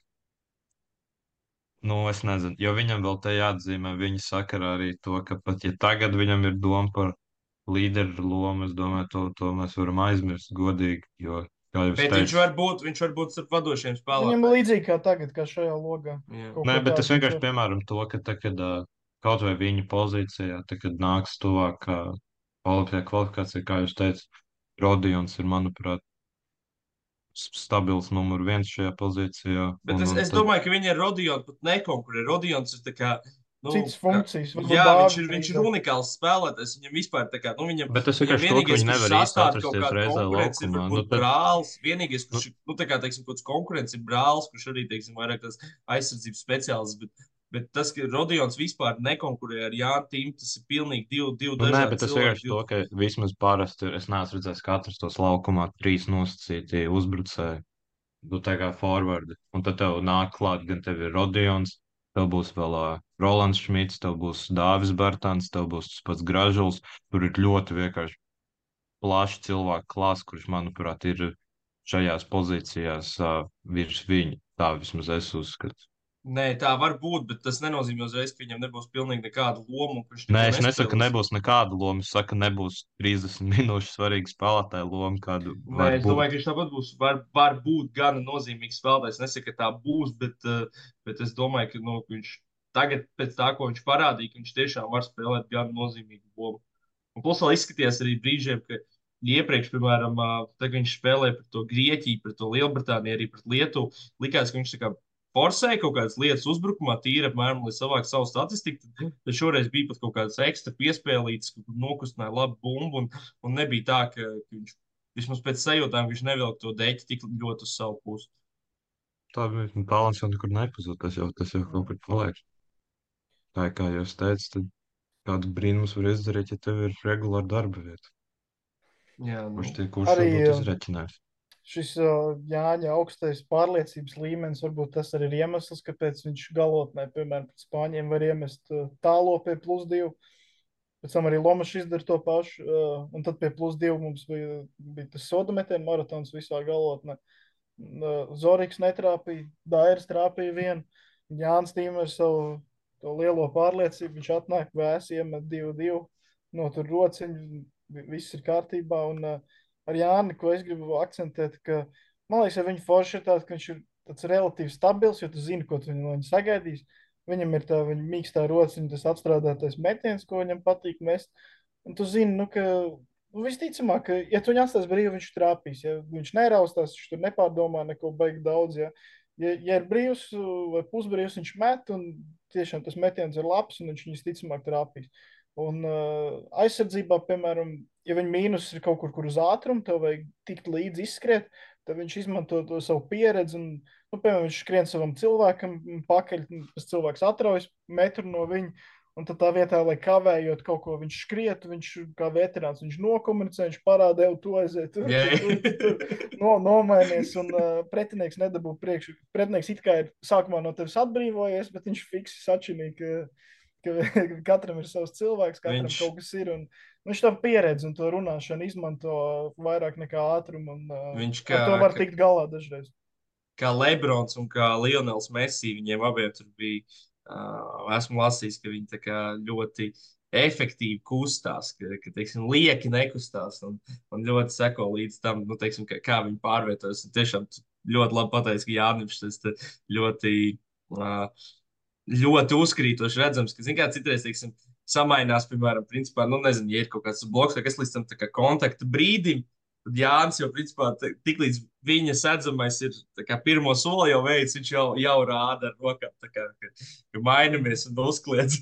nu, es nezinu, jo viņam vēl te jāatzīmē viņa sakarā arī to, ka pat ja tagad viņam ir doma par līderu lomu, es domāju, to, to mēs varam aizmirst godīgi, jo, kā jau es Bet viņš teicu, var būt, viņš var būt starp vadošiem viņam spēlētājiem. līdzīgi kā tagad, kā šajā logā. Jā. Kaut nē, ko bet tādu es viņš vienkārši, var. piemēram, to, ka tagad ā, kaut vai viņa pozīcijā, tad, kad nāks tuvāk ā, olimpiskajā kvalifikācijā, kā jūs teicat, Rodions ir, manuprāt, s- stabils numur viens šajā pozīcijā, Bet un, es, un es tad, domāju, ka viņi ar Rodionu pat nekonkurē. Rodions ir tā kā, nu, Citas kā, funkcijas, varbūt jā, viņš Dāvis ir, viņš ir drīzāk. unikāls spēlētājs. Viņam vispār tā kā, nu, viņam, bet es viņam vienkārši to, ka vienīgais, viņi kurš nevar īsti sastāv kaut atrasties kādu reizē konkurenci, ir laukumā, nu varbūt tad, brālis. Vienīgais, nu, kurš, nu, tā kā, teiksim, kaut kāds konkurence ir brālis, kurš arī, teiksim, vairāk tās aizsardzības speciālists. Bet, bet tas, ka Rodions vispār nekonkurē ar Jānu Tīmu, tas ir pilnīgi divi, divi Nu, nē, dažādi bet es cilvēki. vienkārši to, Divi... ka vismaz parasti es neesmu redzējis, ka katrs tos laukumā trīs nosacītie uzbrucēji, nu, tā kā forwardi. Un tad tev nāk klāt, gan tev ir Rodions, tev būs vēl uh, Rolands Šmits, tev būs Dāvis Bartāns, tev būs tas pats Gražuls. Tur ir ļoti vienkārši plašs cilvēku klāsts, kurš, manuprāt, ir šajās pozīcijās uh, virs viņa. Tā vismaz es uzskatu. Nē, tā var būt, bet tas nenozīmē uzreiz, ka viņam nebūs pilnīgi nekāda loma un ka viņš Nē, neko es nesaku, ka nespēlēs. nebūs nekāda loma. Es saku, ka nebūs trīsdesmit minūšu svarīga spēlētāja loma, kāda Nē, var es būt. domāju, ka viņš tāpat būs, var, var būt gan nozīmīgs spēlētājs. Es nesaku, ka tā būs, bet, uh, bet es domāju, ka, nu, ka viņš tagad, pēc tā, ko viņš parādīja, ka viņš tiešām var spēlēt gan nozīmīgu lomu. Un plus vēl izskatījās arī brīžiem, ka iepriekš, piemēram, uh, tad, kad viņš spēlēja pret to Grieķiju, pret to Lielbritāniju, arī pret Lietuvu, likās, ka viņš tā kā forsēja kaut kādas lietas uzbrukumā, tīri apmēram, lai savāktu savu statistiku. Tad, tad šoreiz bija pat kaut kādas ekstra piespēlītas, kur nokustināja labu bumbu, un, un nebija tā, ka, ka viņš vismaz pēc sajūtām viņš nevilka to deķi tik ļoti uz savu pusi. Tā bija nu, talants jau nekur nepazūd. Tas jau, tas jau kaut kur paliek. Tā kā jau es teicu, tad kādu brīnumus var izdarīt, ja tev ir regulāra darba vieta. Jā, nu. Kurš, tie, kurš Arī to būtu uh, izreķinājis? šis uh, Jāņa augstais pārliecības līmenis, varbūt tas arī ir iemesls, kāpēc viņš galotnē, piemēram, pret Spāņiem var iemest uh, tālo pie plus divu. Pēc tam arī Lomačs izdara to pašu, uh, un tad pie plus divu mums bija, bija tas soda metienu maratons visā galotnē. Uh, Zoriks netrāpīja, Dairis trāpīja vienu, Jānis Tīma ar savu to lielo pārliecību, viņš atnāk vēs, iemet divu divu, notur rociņu, vi- viss ir kārtībā, un uh, ar Jāni, ko es gribu akcentēt, ka, man liekas, ja viņa forši ir tāds, ka viņš ir tāds relatīvi stabils, jo tu zini, ko tu no viņa sagaidīs. Viņam ir tā viņa mīkstā rociņa, tas apstrādātais metiens, ko viņam patīk mest. Un tu zini, nu, ka nu, visticamāk, ka, ja tu viņu atstās brīvu, viņš trāpīs. Ja viņš neraustās, viņš tur nepārdomā neko baigi daudz. Ja, ja, ja ir brīvs vai pusbrīvs, viņš met, un tiešām tas metiens ir labs, un viņš visticamāk trāpīs. Un uh, aizsardzībā, piemēram, ja viņa mīnus ir kaut kur, kur uz ātrumu, tev vajag tikt līdzi izskriet, tad viņš izmanto to savu pieredzi un, nu, piemēram, viņš skrien savam cilvēkam pakaļ, tas cilvēks atraujas metru no viņa, un tad tā vietā, lai kavējot kaut ko viņš skriet, viņš kā veterāns, viņš nokomunicē, viņš parāda, jau tu aiziet, tur, Jā. tur, tur, tur no, nomainies, un uh, pretinieks nedabū priekš. Pretinieks it kā ir sākumā no tevis atbrīvojies, bet viņš fiksi sačinī, ka, ka katram ir savs cilvēks, katram Viņš- kaut kas ir, un viņš tam pieredzi un to runāšanu izmanto vairāk nekā ātrumu, un uh, Viņš ar kā- to var kā- tikt galā dažreiz. Kā Lebrons un kā Lionels Messi, viņiem abiem tur bija. Uh, esmu lasījis, ka viņi tā kā ļoti efektīvi kustās, ka, ka teiksim, lieki nekustās un, un ļoti seko līdz tam, nu, teiksim, kā, kā viņi pārvietojas. Un tiešām tu ļoti labi pateici, ka Jānis tas te ļoti, uh, ļoti uzkrītoši redzams, ka, zin kā, citreiz, teiksim, samainās, piemēram, principā, nu, nezinu, ja ir kaut kāds bloks vai kas līdz tam tā kā kontakta brīdim, tad Jānis jau, principā, t- tiklīdz viņa sedzamais ir tā kā pirmo soli jau veids, viņš jau, jau rāda ar rokām, tā kā, ka, ka mainamies un uzkliedz.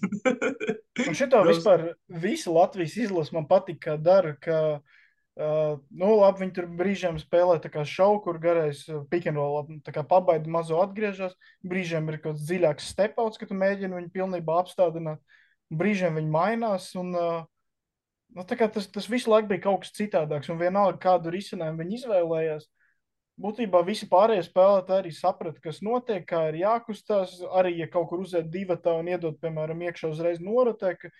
Un šito Tas- vispār visi Latvijas izlase man patīk, kā dara, ka, uh, nu, labi, viņi tur brīžiem spēlē tā kā šovu, kur garais uh, pick and roll, tā kā pabaida mazo atgriežas, brīžiem ir kaut kāds dziļāks stepouts, ka tu mēģini viņu pilnībā apstādināt, brīžiem viņi mainās, un uh, nu, tā kā tas, tas visu laiku bija kaut kas citādāks, un vienalga, kādu risinājumu viņi izvēlējās. Būtībā visi pārējie spēlētāji arī saprata, kas notiek, kā ir jākustās. Arī, ja kaut kur uziet divatā un iedod, piemēram, iekšā uzreiz norotē, ka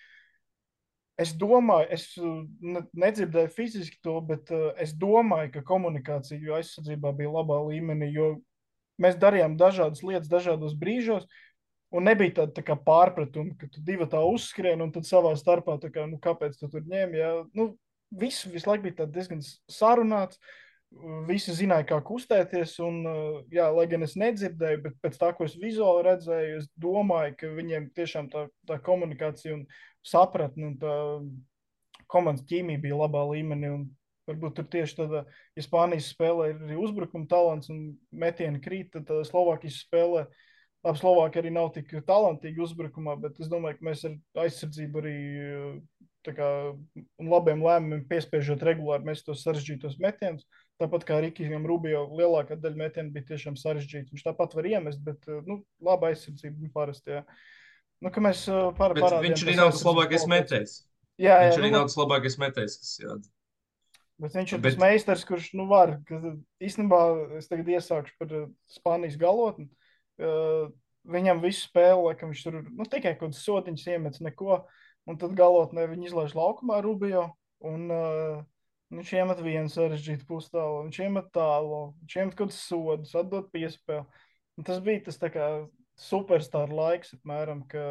es domāju, es uh, ne- nedzirdēju fiziski to, bet uh, es domāju, ka komunikācija aizsardzībā bija labā līmenī, jo mēs darījām dažādas lietas dažādos brīžos, un nebija tāda tā kā pārpratuma, ka tu divi tā uzskrien un tad savā starpā, tā kā, nu, kāpēc tu tur ņēmi, jā, nu, viss visu laiku bija tā diezgan sarunāts, visi zināja, kā kustēties, un, uh, jā, lai gan es nedzirdēju, bet pēc tā, ko es vizuāli redzēju, es domāju, ka viņiem tiešām tā, tā komunikācija un sapratne un tā komandas ķīmija bija labā līmenī, un varbūt tur tieši tādā, ja Spānijas spēlē ir arī uzbrukuma talants un metieni krīt, tad uh, Slovākijas spēlē, labi, Slovāki arī nav tik talantīgi uzbrukumā, bet es domāju, ka mēs ar aizsardzību arī uh, tā kā un labiem lēmumiem piespiežot regulāri mēs tos sarežģītos metienus. Tāpat kā Rikijam Rubio lielākā daļa metienu bija tiešām sarežģīta. Viņš tāpat var iemest, bet, uh, nu, laba aizsardzība nu, parasti, jā. Nu, ka mēs uh, par, Bet parādījām viņš arī tos nav tas aizsardzības labākais kvalitātes. metējs. Jā, jā, Viņš arī nu, nav tas labākais metējs, kas jādara. bet viņš ir Bet- tas meistars, kurš, nu, var, ka īstenībā es tagad iesākšu par uh, Spānijas galotni. Uh, viņam visu spēli, laikam viņš tur, nu, tikai kaut kāds sodiņš iemets neko, un tad galotnē viņi izlaiž laukumā Rubio, un uh, viņš iemet vienu sarežģītu pustālu, viņš iemet tālu, viņš iemet kaut kādus sodus, atdot piespēli. Un tas bija tas tā kā superstar laiks, apmēram, ka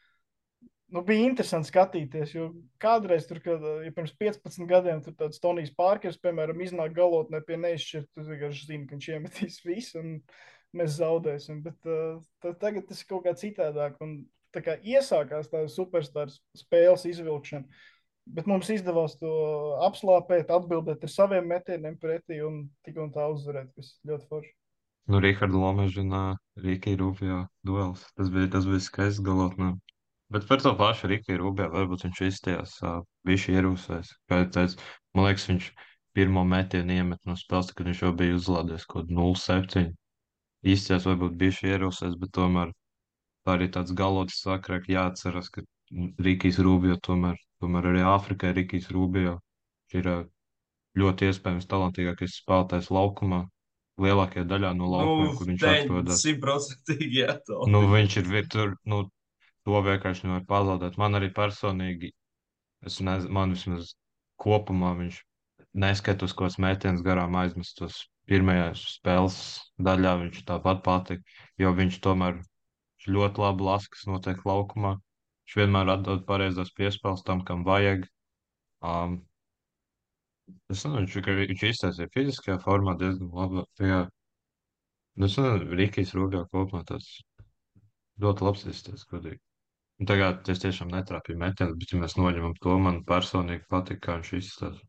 nu, bija interesanti skatīties, jo kādreiz tur, kad, ja pirms piecpadsmit gadiem, tur tāds Tonijs Pārkers, piemēram, iznāk galotnē pie neizšķirt, tu vienkārši zini, ka viņš iemetīs visu un mēs zaudēsim, bet uh, tā, tagad tas ir kaut kā citādāk, un tā kā iesākās tā superstars spēles izvilkšana, bet mums izdevās to apslāpēt, atbildēt ar saviem metieniem pretī un tik un tā uzvarēt, kas ļoti forši. Nu, Rihards Lomežs un uh, Rīkī Rubjā duels. Tas bija, tas bija skaists galotnē. Bet par to pašu Rīkī Rubjā varbūt viņš izstījās, uh, viņš ierūsēs. Kā jau teicu, man liekas, viņš pirmo metienu iemet no spēles, kad viņš jau bija uzlādējis kaut nulle septiņi. Izstījās varbūt bija ierūsēs, bet tomēr tā arī tāds galots sakrā, ka jāatceras, ka Rīkīs Rubjā tomēr, tomēr arī Āfrikai Rīkīs Rubjā ir uh, ļoti iespējams talantīgākais spēlētājs laukumā. Lielākajā daļā no laukumiem, Nu, kur viņš te- atrodas. Simtprocentīgi, jā, tā. Nu, viņš ir vi- tur, nu, to vienkārši nevar pazaudēt. Man arī personīgi, es nezinu, man vismaz kopumā viņš neskaitos, ko es mētienas garām aizmestos. Pirmajā spēles daļā viņš tāpat patika, jo viņš tomēr viņš ļoti labi lasa, kas notiek laukumā. Viņš vienmēr atdod pareizās piespēles tam, kam vajag. Um, es nezinu, viņš, viņš iztaisīja fiziskajā formā diezgan labi. Tajā Nu, es nezinu, Rikijs Rūgā kopumā tāds ļoti labs izstāsts, godīgi. Un tagad es tiešām netrāpīju metienu, bet, ja mēs noņemam to, man personīgi patīk, kā viņš izstāsta.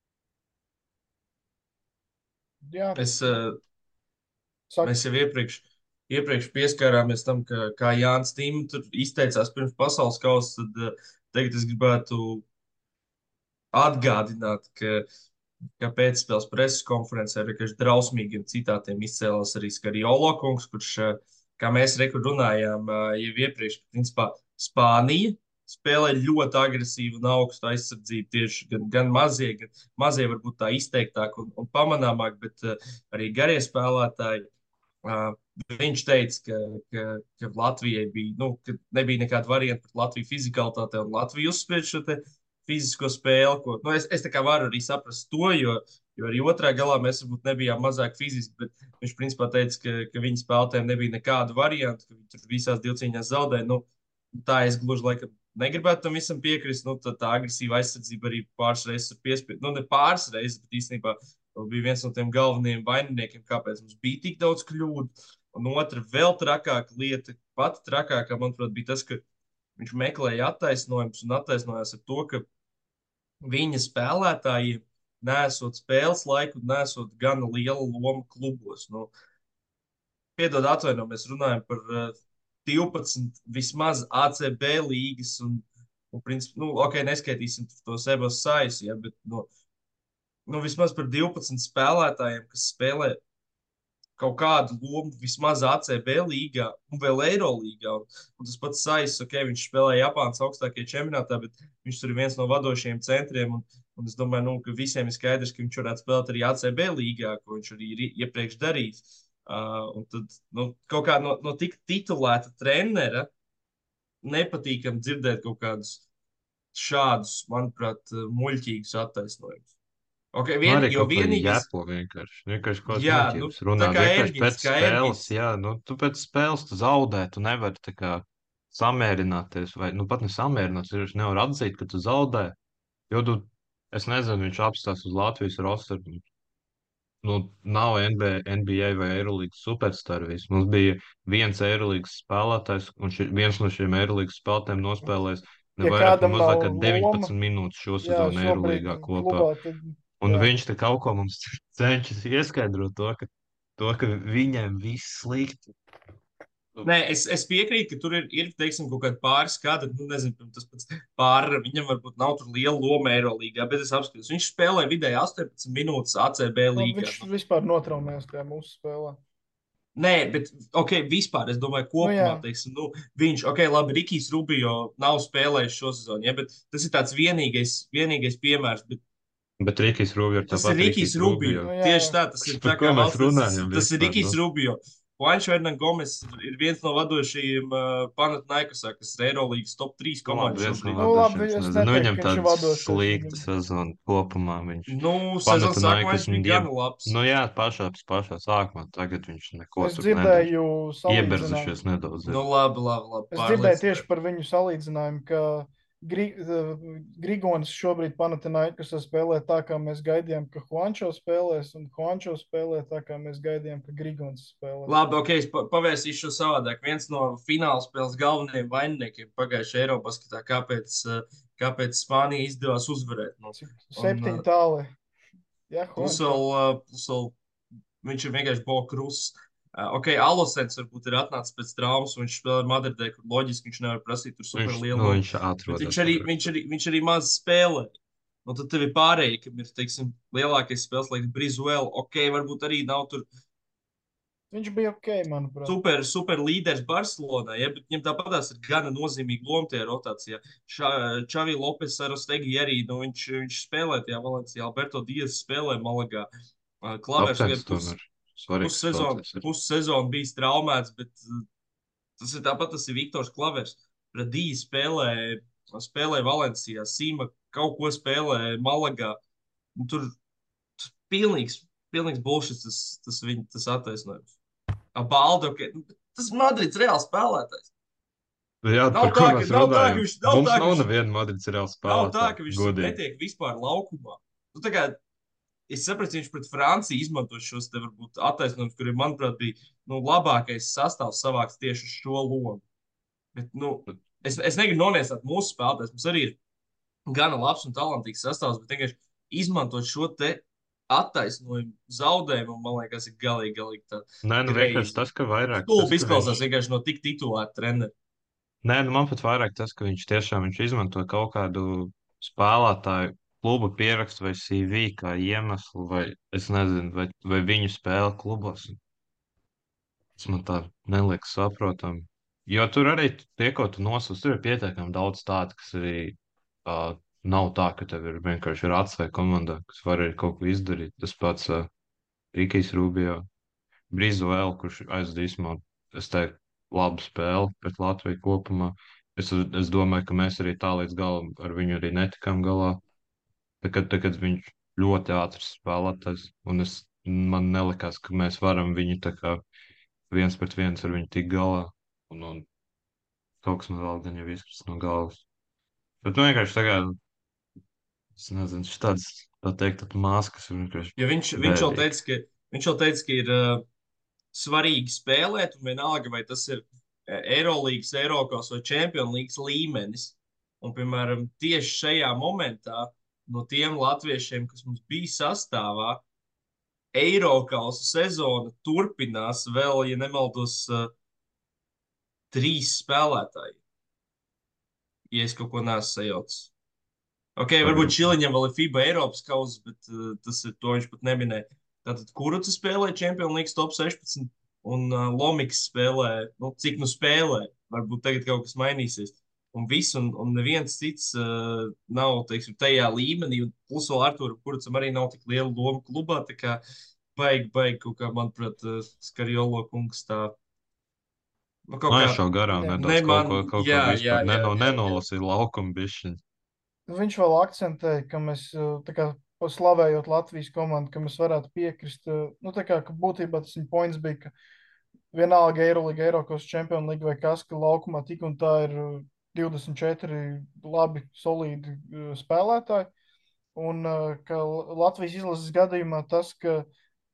Jā, Es, uh, saka, mēs jau iepriekš, iepriekš pieskārāmies tam, ka, kā Jānis Tīm tur izteicās pirms pasaules kausa, tad uh, tagad es gribētu atgādināt, ka, ka pēcspēles preses konferencē ar vienkārši drausmīgiem citātiem izcēlās arī Skariolo kungs, kurš, uh, kā mēs reku runājām uh, jau iepriekš, principā Spānija spēlē ļoti agresīvu un augstu aizsardzību tieši gan, gan mazie, gan mazie varbūt tā izteiktāk un, un pamanāmāk, bet uh, arī garie spēlētāji. Uh, viņš teica, ka, ka, ka Latvijai bija, nu, ka nebija nekāda varianta pret Latviju fizikalitātē, un Latvija uzspēj šo te fizisko spēli. Ko, nu, es, es tā kā varu arī saprast to, jo, jo arī otrā galā mēs varbūt nebijām mazāk fiziski, bet viņš principā teica, ka, ka viņa spēlētājiem nebija nekādu variantu, ka viņi tur visās divcīņās zaudēja. Nu, tā es gluži laikam negribētu tam visam piekrist. Nu, tā, tā agresīva aizsardzība arī pāris reizes ir piespiedu. Nu, ne pāris reizes, bet īstenībā bija viens no tiem galvenajiem vaininiekiem, kāpēc mums bija tik daudz kļūdu. Un otra, vēl trakāka lieta, pati trakākā, manuprāt, bija tas, ka viņš meklēja attaisnojumus un attaisnojās ar to, ka viņa spēlētājiem nesot spēles laiku un nesot gana liela loma klubos. Nu, piedod atvaino, mēs runājam par uh, divpadsmit vismaz A C B līgas un, un principā, nu, ok, neskaitīsim to Sebas Sais, ja, bet, nu, nu, vismaz par divpadsmit spēlētājiem, kas spēlē kaut kādu lomu vismaz A C B līgā un vēl Eirolīgā. Un, un tas pats Sais, ok, viņš spēlē Japānas augstākajā čempionātā, bet viņš tur ir viens no vadošajiem centriem. Un, un es domāju, nu, ka visiem ir skaidrs, ka viņš varētu spēlēt arī A C B līgā, ko viņš arī ir iepriekš darījis. Uh, un tad nu, kaut kā no, no tik titulēta trenera nepatīkam dzirdēt kaut kādus šādus, manuprāt, muļķīgus attaisnojumus. Okay, vien, Arī jo kaut kā vienīgais... Jepo vienkārši. Vienkārši kaut kāds Jā, muļķības nu, runā. tā kā Vienkārši Erģins, pēc kā spēles, Erģins. jā, nu, tu pēc spēles tu zaudē, tu nevari tā kā samērināties, vai, nu, pat ne samērināties, viņš nevar atzīt, ka tu zaudē, jo tu, es nezinu, viņš apstās uz Latvijas rosteru, nu, nav N B A, N B A vai Eirolīgas superstar viss. Mums bija viens Eirolīgas spēlētājs, un ši, viens no šiem Eirolīgas spēlētājiem nospēlēs ne ja vairāk, ne kādam mazāk nav kā loma, deviņpadsmit minūtes šo jā, sezonu šobrīd Eirolīgā kopā. klubā, tad, Un jā. viņš te kaut ko mums cenšas ieskaidrot to, ka, to, ka viņiem viss slikti. Nē, es, es piekrītu, ka tur ir, ir teiksim, kaut kādi pāris gadi, nu, nezinu, tas pats pāri, viņam varbūt nav tur liela loma Eirolīgā, bet es apskatos, viņš spēlē vidēji astoņpadsmit minūtes A C B Nu, līgā. viņš vispār notraumējās tajā mūsu spēlē. Nē, bet, ok, vispār, es domāju, kopumā, Nu, teiksim, nu, viņš, ok, labi, Rikijs Rubio nav spēlējis šo sezonu, ja, bet tas ir tāds vienīgais, vienīgais piemērs, bet Bet Rikijs Rubio ir tas tāpat ir Rikijs Rubio. Nu, jā. Tieši tā, tas ir Par tā ko kā mēs valsts, runājam tas, tas ir vispār, Rikijs nu? Rubio. Juancho Hernan Gomes ir viens no vadošajiem uh, Panathinaikosā, kas ir Eirolīgas top trīs komandas viens no šobrīd. Nu, labi, vadošiem, es es nezinu. Nu, neteiktu, viņam ka viņš ir tāda vadošais, slikta viņam- sezona kopumā. Viņš Nu, sezonas sākumā Panathinaikos viņš bija un gana labs. Nu jā, pašā, pašā sākumā. Tagad viņš neko Es tur nedara. dzirdēju salīdzinājumu. Ieberzušies nedaudz. Nu, labi, labi, labi. Es dzirdēju pārliecināti. tieši par viņu salīdzinājumu, ka Gri, uh, Grigonis šobrīd Panathinaikosā spēlē tā, kā mēs gaidījām, ka Juancho spēlēs, un Juancho spēlē tā, kā mēs gaidījām, ka Grigonis spēlēs. Labi, ok, es pa- pavērsīšu šo savādāk. Viens no fināla spēles galvenajiem vaininiekiem pagājušajā Eirobasketā, kāpēc, uh, kāpēc Spānija izdevās uzvarēt. Nu, Cik Un, septiņi uh, tāli. Jā, plus Juancho. vēl, uh, plus vēl viņš ir vienkārši Bokrus. Uh, ok, Alosens varbūt ir atnācis pēc traumas, un viņš spēlē Madridē, kur loģiski viņš nevar prasīt tur super Viņš, lielu. nu, viņš Bet atrodas. viņš arī, viņš, arī, viņš arī maz spēlē. Un tad tev ir pārējie, kam ir, teiksim, lielākais spēles laiks Brizuela. Ok, varbūt arī nav tur Viņš bija ok, manuprāt. super, super līderis Barcelonā, ja, bet viņam tāpatās ir gana nozīmīga loma tajā rotācijā. Čavi Lopes Arostegi arī, nu, viņš, viņš spēlē tajā Valencijā, Alberto Diaz spēlē Malagā. Uh, Klavers Kapteinis tagad pus, tomēr. Svarīgs pussezonu spēlētājs ir. pussezonu bijis traumēts, bet uh, tas ir tāpat, tas ir Viktors Klavers. Radīja spēlē, spēlē Valencijā, Sīma kaut ko spēlē Malagā. Un tur tas pilnīgs, pilnīgs bullshit, tas, tas viņa, tas attaisnojums. Balda, ok, nu, tas ir Madrids reāls spēlētājs. Jā, Nav par ko tā, ka- mēs nav tā, ka runājam? viņš- nav Mums tā, ka nav viņš- neviena Madrids reāls Nav tā, spēlētāja. ka viņš godīgi. netiek vispār laukumā. Nu, tā kā es sapratu, viņš pret Franciju izmanto šos te varbūt attaisnojumus, kuriem, manuprāt, bija nu, labākais sastāvs savāks tieši uz šo lomu. Bet, nu, es, es negribu noniesāt mūsu spēlētājs. Mums arī ir gana labs un talantīgs sastāvs, bet vienkārši izmantot šo te attaisnojumu zaudējumu, man liekas, ir galīgi, galīgi tā. Nē, nu vienkārši tas, ka vairāk. Stulbi izklausās viņš... vienkārši no tik titulēta trenera. Nē, nu man pat vairāk tas, ka viņš tiešām viņš izmanto kaut kādu spēlētāju kluba pierakstu vai C V kā iemeslu, vai es nezinu, vai, vai viņu spēle klubos. Tas man tā neliekas saprotami. Jo tur arī tiekot nosūst, tur ir pietiekami daudz tādu, kas arī uh, nav tā, ka tev ir vienkārši rats vai komanda, kas var arī kaut ko izdarīt. Tas pats uh, Rikijs Rubio, Brizu vēl, kurš aizdīsmā, es teiktu, labu spēli pret Latviju kopumā. Es, es domāju, ka mēs arī tā līdz galam ar viņu arī netikām galā. Tagad, tagad viņš ļoti ātrs spēlētājs, un es, man nelikās, ka mēs varam viņu tā kā viens pret viens ar viņu tik galā. Un, un kaut kas man vēl gan jau izkrist no galvas. Bet nu vienkārši tagad, es nezinu, šis tāds, tā teikt, tā māskas vienkārši. Jo viņš, viņš jau teica, ka, viņš jau teica, ka ir uh, svarīgi spēlēt, un vienalga, vai tas ir Eirolīgas, Eirokos vai Čempionlīgas līmenis. Un, piemēram, tieši šajā momentā no tiem latviešiem, kas mums bija sastāvā, Eirokausa sezona turpinās vēl, ja nemaldos, uh, trīs spēlētāji. Ja es kaut ko neesmu sajaucis. Ok, varbūt Čiliņam vēl ir FIBA Eiropas kauzas, bet uh, tas ir to viņš pat neminēja. Tātad Kuruca spēlē Čempionlīgas top sešpadsmit un uh, Lomiks spēlē, nu, cik nu spēlē. Varbūt tagad kaut kas mainīsies. Un viss, un, un neviens cits uh, nav, teiksim, tajā līmenī, un plus vēl Artūram Kurucam arī nav tik liela loma klubā, tā kā baigi, baigi kaut kā, manuprāt, uh, Skariolo kungs tā. Nu, kaut kā jau garām nedaudz ne man, kaut ko, kaut jā, ko vispār jā, jā, neno, jā, nenolasīja laukumu bišķiņu. Viņš vēl akcentēja, ka mēs, tā kā slavējot Latvijas komandu, ka mēs varētu piekrist, nu tā kā, ka būtībā tas viņa points bija, ka vienalga Eirolīga, Eirokos, Čempionlīga vai kas, ka laukumā tik un tā ir divdesmit četri labi, solīdi spēlētāji, un ka Latvijas izlases gadījumā tas, ka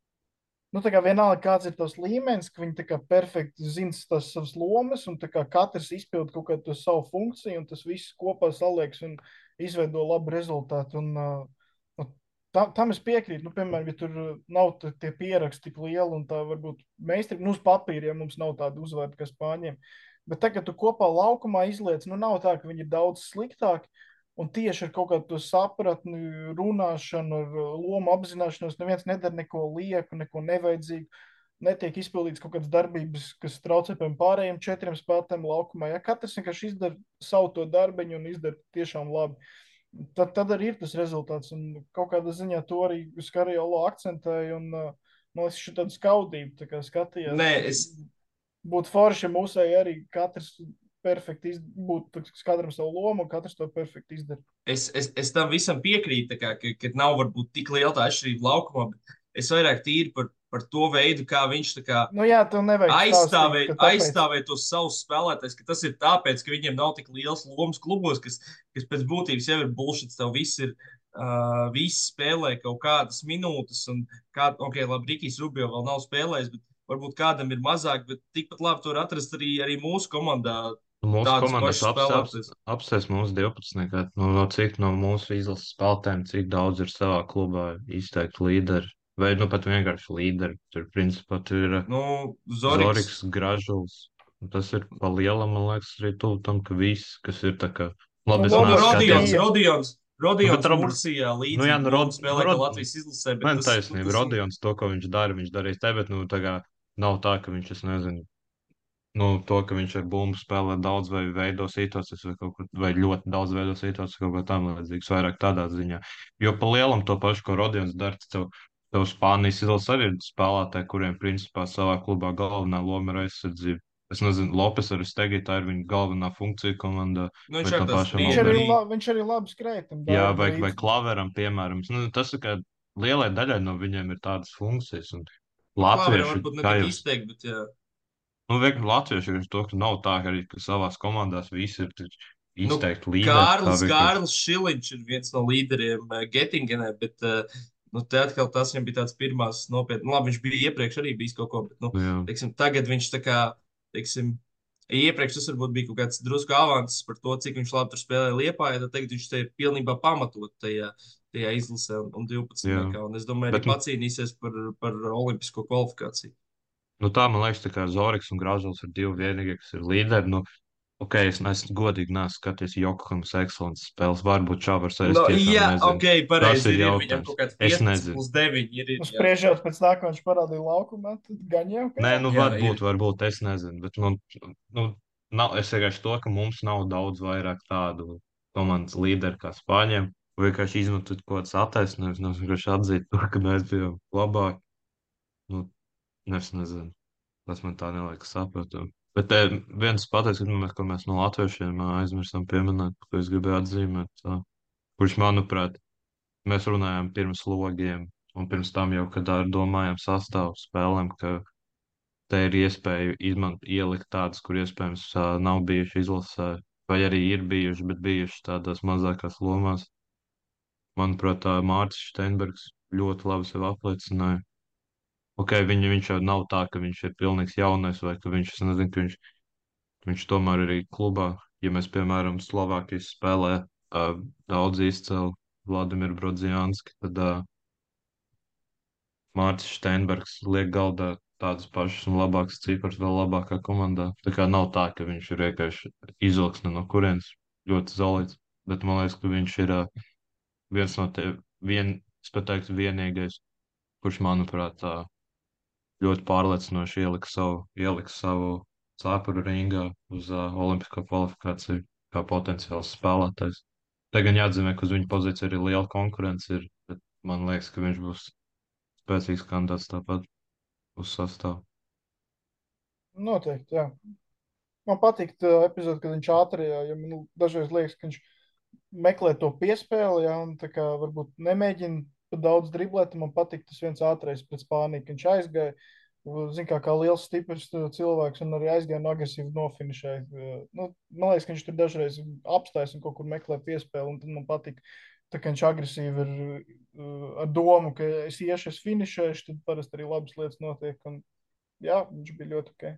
nu, tā kā vienalga, kāds ir tas līmenis, ka viņi tā kā perfekti zina tās savas lomas, un tā kā katrs izpild kaut kādu savu funkciju, un tas viss kopā saliekas un izveido labu rezultātu. Un, uh, tā, tam es piekrītu. Nu, piemēram, ja tur nav tie pieraksti tik lieli, un tā varbūt meistri, nu, uz papīra, ja mums nav tāda uzvārda kā Spāņiem. Bet tagad, kad tu kopā laukumā izliec, nu, nav tā, ka viņi ir daudz sliktāki. Un tieši ar kaut kādu sapratni, runāšanu, ar lomu apzināšanos, neviens nedara neko lieku, neko nevajadzīgu. Netiek izpildīts kaut kādas darbības, kas traucē pēc pārējiem četriem spēlētājiem laukumā. Ja katrs vienkārši izdara savu to darbiņu un izdara tiešām labi, tad, tad arī ir tas rezultāts. Un kaut kādā ziņā to arī Skariolo akcentēja. Un, man liekas, šī tāda skaudība tā kā skatījās. Nē, es... Būtu forši, ja mūsēji arī katrs perfekti būtu katram savu lomu, un katrs to perfekti izdara. Es, es, es tam visam piekrītu, kā, ka, ka nav varbūt tik liela tā atšķirība laukumā, bet es vairāk tīri par, par to veidu, kā viņš tā kā nu jā, aizstāvē, stāstīt, tāpēc... aizstāvē tos savus spēlētājus, ka tas ir tāpēc, ka viņiem nav tik liels lomas klubos, kas, kas pēc būtības jau ir bullshit, tev viss ir, uh, viss spēlē kaut kādas minūtes, un kā, ok, labi, Rikijs Rubio vēl nav spēlējis, bet varbūt kādam ir mazāk, bet tikpat labi to var atrast arī, arī mūsu komandā. Mūsu komandas apsēs, apsēs mūsu divpadsmitniekā, no, no cik no mūsu izlases spēlētājiem, cik daudz ir savā klubā izteikti līderi, vai nu pat vienkārši līderi. Tur, principā, tur ir nu, Zoriks. Zoriks, Gražuls. Tas ir pa lielam, man liekas, arī tuvu tam, ka viss, kas ir tā kā... Labi, nu, Rodions, Rodions, Rodions nu, Mursijā līdzi, nu, jā, nu, Rod, spēlē Rod, Latvijas izlasē, bet man tas... taisnība, tas... Rodions to, ko viņš dara, viņš darīs te, bet, nu, tā kā nav tā, ka viņš, es nezinu, nu, to, ka viņš ar bumbu spēlē daudz vai veido situācijas vai kaut ko, vai ļoti daudz veido situācijas kaut ko tam līdzīgs, vairāk tādā ziņā. Jo pa lielam to pašu, ko Rodions dara, tev, tev Spānijas izlases arī ir spēlētāji, kuriem principā savā klubā galvenā loma ir aizsardzība. Es nezinu, Lopes ar Stegi, tā ir viņa galvenā funkcija komandā. Nu, viņš, viņš, arī la, viņš arī labi skrēja. Jā, vai, vai Klaveram, piemēram. Nu, tas ir kā lielai daļai no viņiem ir tādas funkcijas. Un latvieši, varbūt ne tik izteikti, bet jā. Nu, vienkārši latvieši ir to, ka nav tā, ka arī ka savās komandās visi ir izteikti nu, līderi. Kārlis, Kārlis Šiliņš ir viens no līderiem uh, Gettingenē, bet uh, Nu, te atkal tas viņam bija tāds pirmās nopietnas, nu, labi, viņš bija iepriekš arī bijis kaut ko, bet, nu, Jā, teiksim, tagad viņš tā kā, teiksim, iepriekš tas varbūt bija kaut kāds drusku avanss par to, cik viņš labi tur spēlēja Liepājā, tad tagad viņš te ir pilnībā pamatot tajā, tajā izlasē un, un jā. divpadsmitniekā, un es domāju, arī Bet, nu, pacīnīsies par, par olimpisko kvalifikāciju. nu tā man liekas, tā kā Zoriks un Grāžuls ir divi vienīgie, kas ir līderi. Nu, ok, es neesmu godīgi neesmu skatījies Jokohamas Excellence spēles. Varbūt Čāvars, es No, tiešām jā, nezinu. ok, Tas pareizi ir ir, ir viņam jautājums. kaut kāds Es piecpadsmit nezinu. plus deviņi ir, ir, Nu, jā. spriežot pēc tā, ka viņš parādīja laukumā, tad gan jau kā. Nē, nu Jā, varbūt, ir. varbūt es nezinu. Bet, nu, nu, nav, es vienkārši to, ka mums nav daudz vairāk tādu komandas līderu kā Spāņiem. Vienkārši izmantot kaut kādas attaisnojumus, nevis vienkārši atzīt to, ka mēs bijām labāki. Nu, es nezinu. Tas man tā neliekas saprotami. Bet eh, viens pateiks, ka mēs, ko mēs no latviešiem ā, aizmirstam pieminēt, ko es gribēju atzīmēt, tā, kurš, manuprāt, mēs runājām pirms logiem, un pirms tam jau, kad ar domājām sastāvu spēlēm, ka te ir iespēja izmant, ielikt tādas, kur iespējams ā, nav bijuši izlasē, vai arī ir bijuši, bet bijuši tādās mazākās lomās. Manuprāt, tā Mārcis Steinbergs ļoti labi sev apliecināja. Ok, viņ, viņš jau nav tā, ka viņš ir pilnīgs jaunais, vai ka viņš, es nezinu, ka viņš Viņš tomēr arī klubā, ja mēs, piemēram, Slovākijas spēlē uh, daudz izcēlu Vladimiru Brodzianski, tad uh, Mārcis Steinbergs liek galdā tādas pašas un labākas cifras vēl labākā komandā. Tā kā nav tā, ka viņš ir vienkārši izvilksne no kurienes ļoti zolīts, bet man liekas, ka viņš ir uh, viens no te, vien, es pat teiktu, vienīgais, kurš, manuprāt, uh, ļoti pārliecinoši ielika savu, ielika savu cepuru ringā uz uh, olimpisko kvalifikāciju kā potenciāls spēlētājs. Te gan jāatzīmē, ka uz viņa pozīciju arī liela konkurence ir, bet man liekas, ka viņš būs spēcīgs kandidāts tāpat uz sastāvu. Noteikti, jā. Man patīk tā epizode, kad viņš ātrajā, jo man dažreiz liekas, ka viņš meklē to piespēli, ja, un tā kā varbūt nemēģina pa daudz driblēt. Man patīk tas viens ātrais pret Spāniju, ka viņš aizgāja, zin kā, kā liels, stiprs cilvēks, un arī aizgāja un agresīvi nofinišēja. Nu, man liekas, ka viņš tur dažreiz apstājas un kaut kur meklē piespēli, un tad man patīk, tā kā viņš agresīvi ir uh, ar domu, ka es iešu, es finišēšu, tad parasti arī labas lietas notiek, un jā, viņš bija ļoti ok.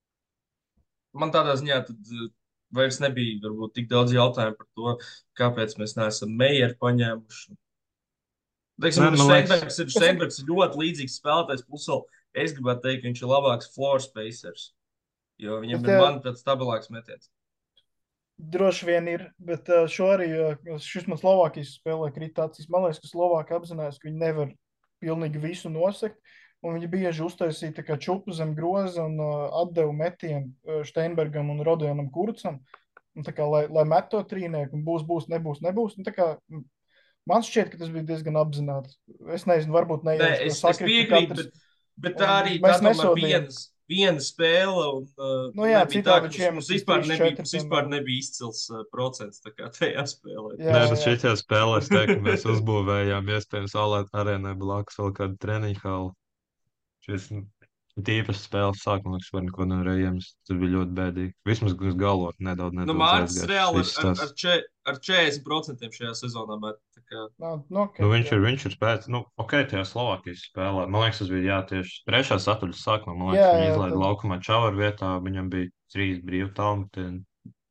Man tādā ziņā tad uh, vairs nebija varbūt tik daudz jautājumu par to, kāpēc mēs neesam Meijeru paņēmuši. Teiksim, Nē, man liekas, Steinbergs ir, Steinbergs ir ļoti līdzīgs spēlētājs, plus vēl es gribētu teikt, ka viņš ir labāks floor spacers, jo viņam Bet, ir, eh, manuprāt, stabilāks metiens. Droši vien ir, bet uh, šo arī uh, šis man Slovākijas spēlē krita acīs. Man liekas, ka Slovāki apzinājās, ka viņi nevar pilnīgi visu nosegt, un viņi bieži uztaisīja tā kā čupu zem groza un uh, atdeva metienu uh, Steinbergam un Rodijanam Kurcam, un tā kā, lai, lai met to trīnieku, un būs, būs, nebūs, nebūs. Un tā kā, mm, man šķiet, ka tas bija diezgan apzināti. Es nezinu, varbūt Nē, neies to es, es sakrit, ka piekrītu, katrs, bet, bet tā un arī tā mēs tomēr nesodījām. vienas, viena spēle, un uh, Nu jā, nebija tā, citādi ka viņš mums, iemet mums trīs, vispār trīs, nebija, četri, mums vispār piemēram. nebija izcils uh, procents tā kā tajā spēlē. Jā, nē, jā, bet jā. šajā spēlē es teiktu, ka mēs uzbūvējām iespējams Alēt arēnai blakus vēl kādu treniņu halu. Šis tīpaši spēles sākumā, liekas, var neko nevarēja iemest. Tas bija ļoti bēdīgi. Vismaz uz galot nedaudz, Nu, nedaudz Mārcis aizgājis. reāli ar, Viss ar, tas. ar, če, ar četrdesmit procentiem šajā sezonā met. Tā kā, Nā, nu, okay, Nu, viņš jā. ir, viņš ir spēcīgs. Nu, ok, tajā Slovākijas spēlē. Man liekas, tas bija jā, tieši trešā satuļas sākumā. Man liekas, Jā, viņi jā, izlaida tad- laukumā Čavaru vietā. Viņam bija trīs brīvi tālmetieni.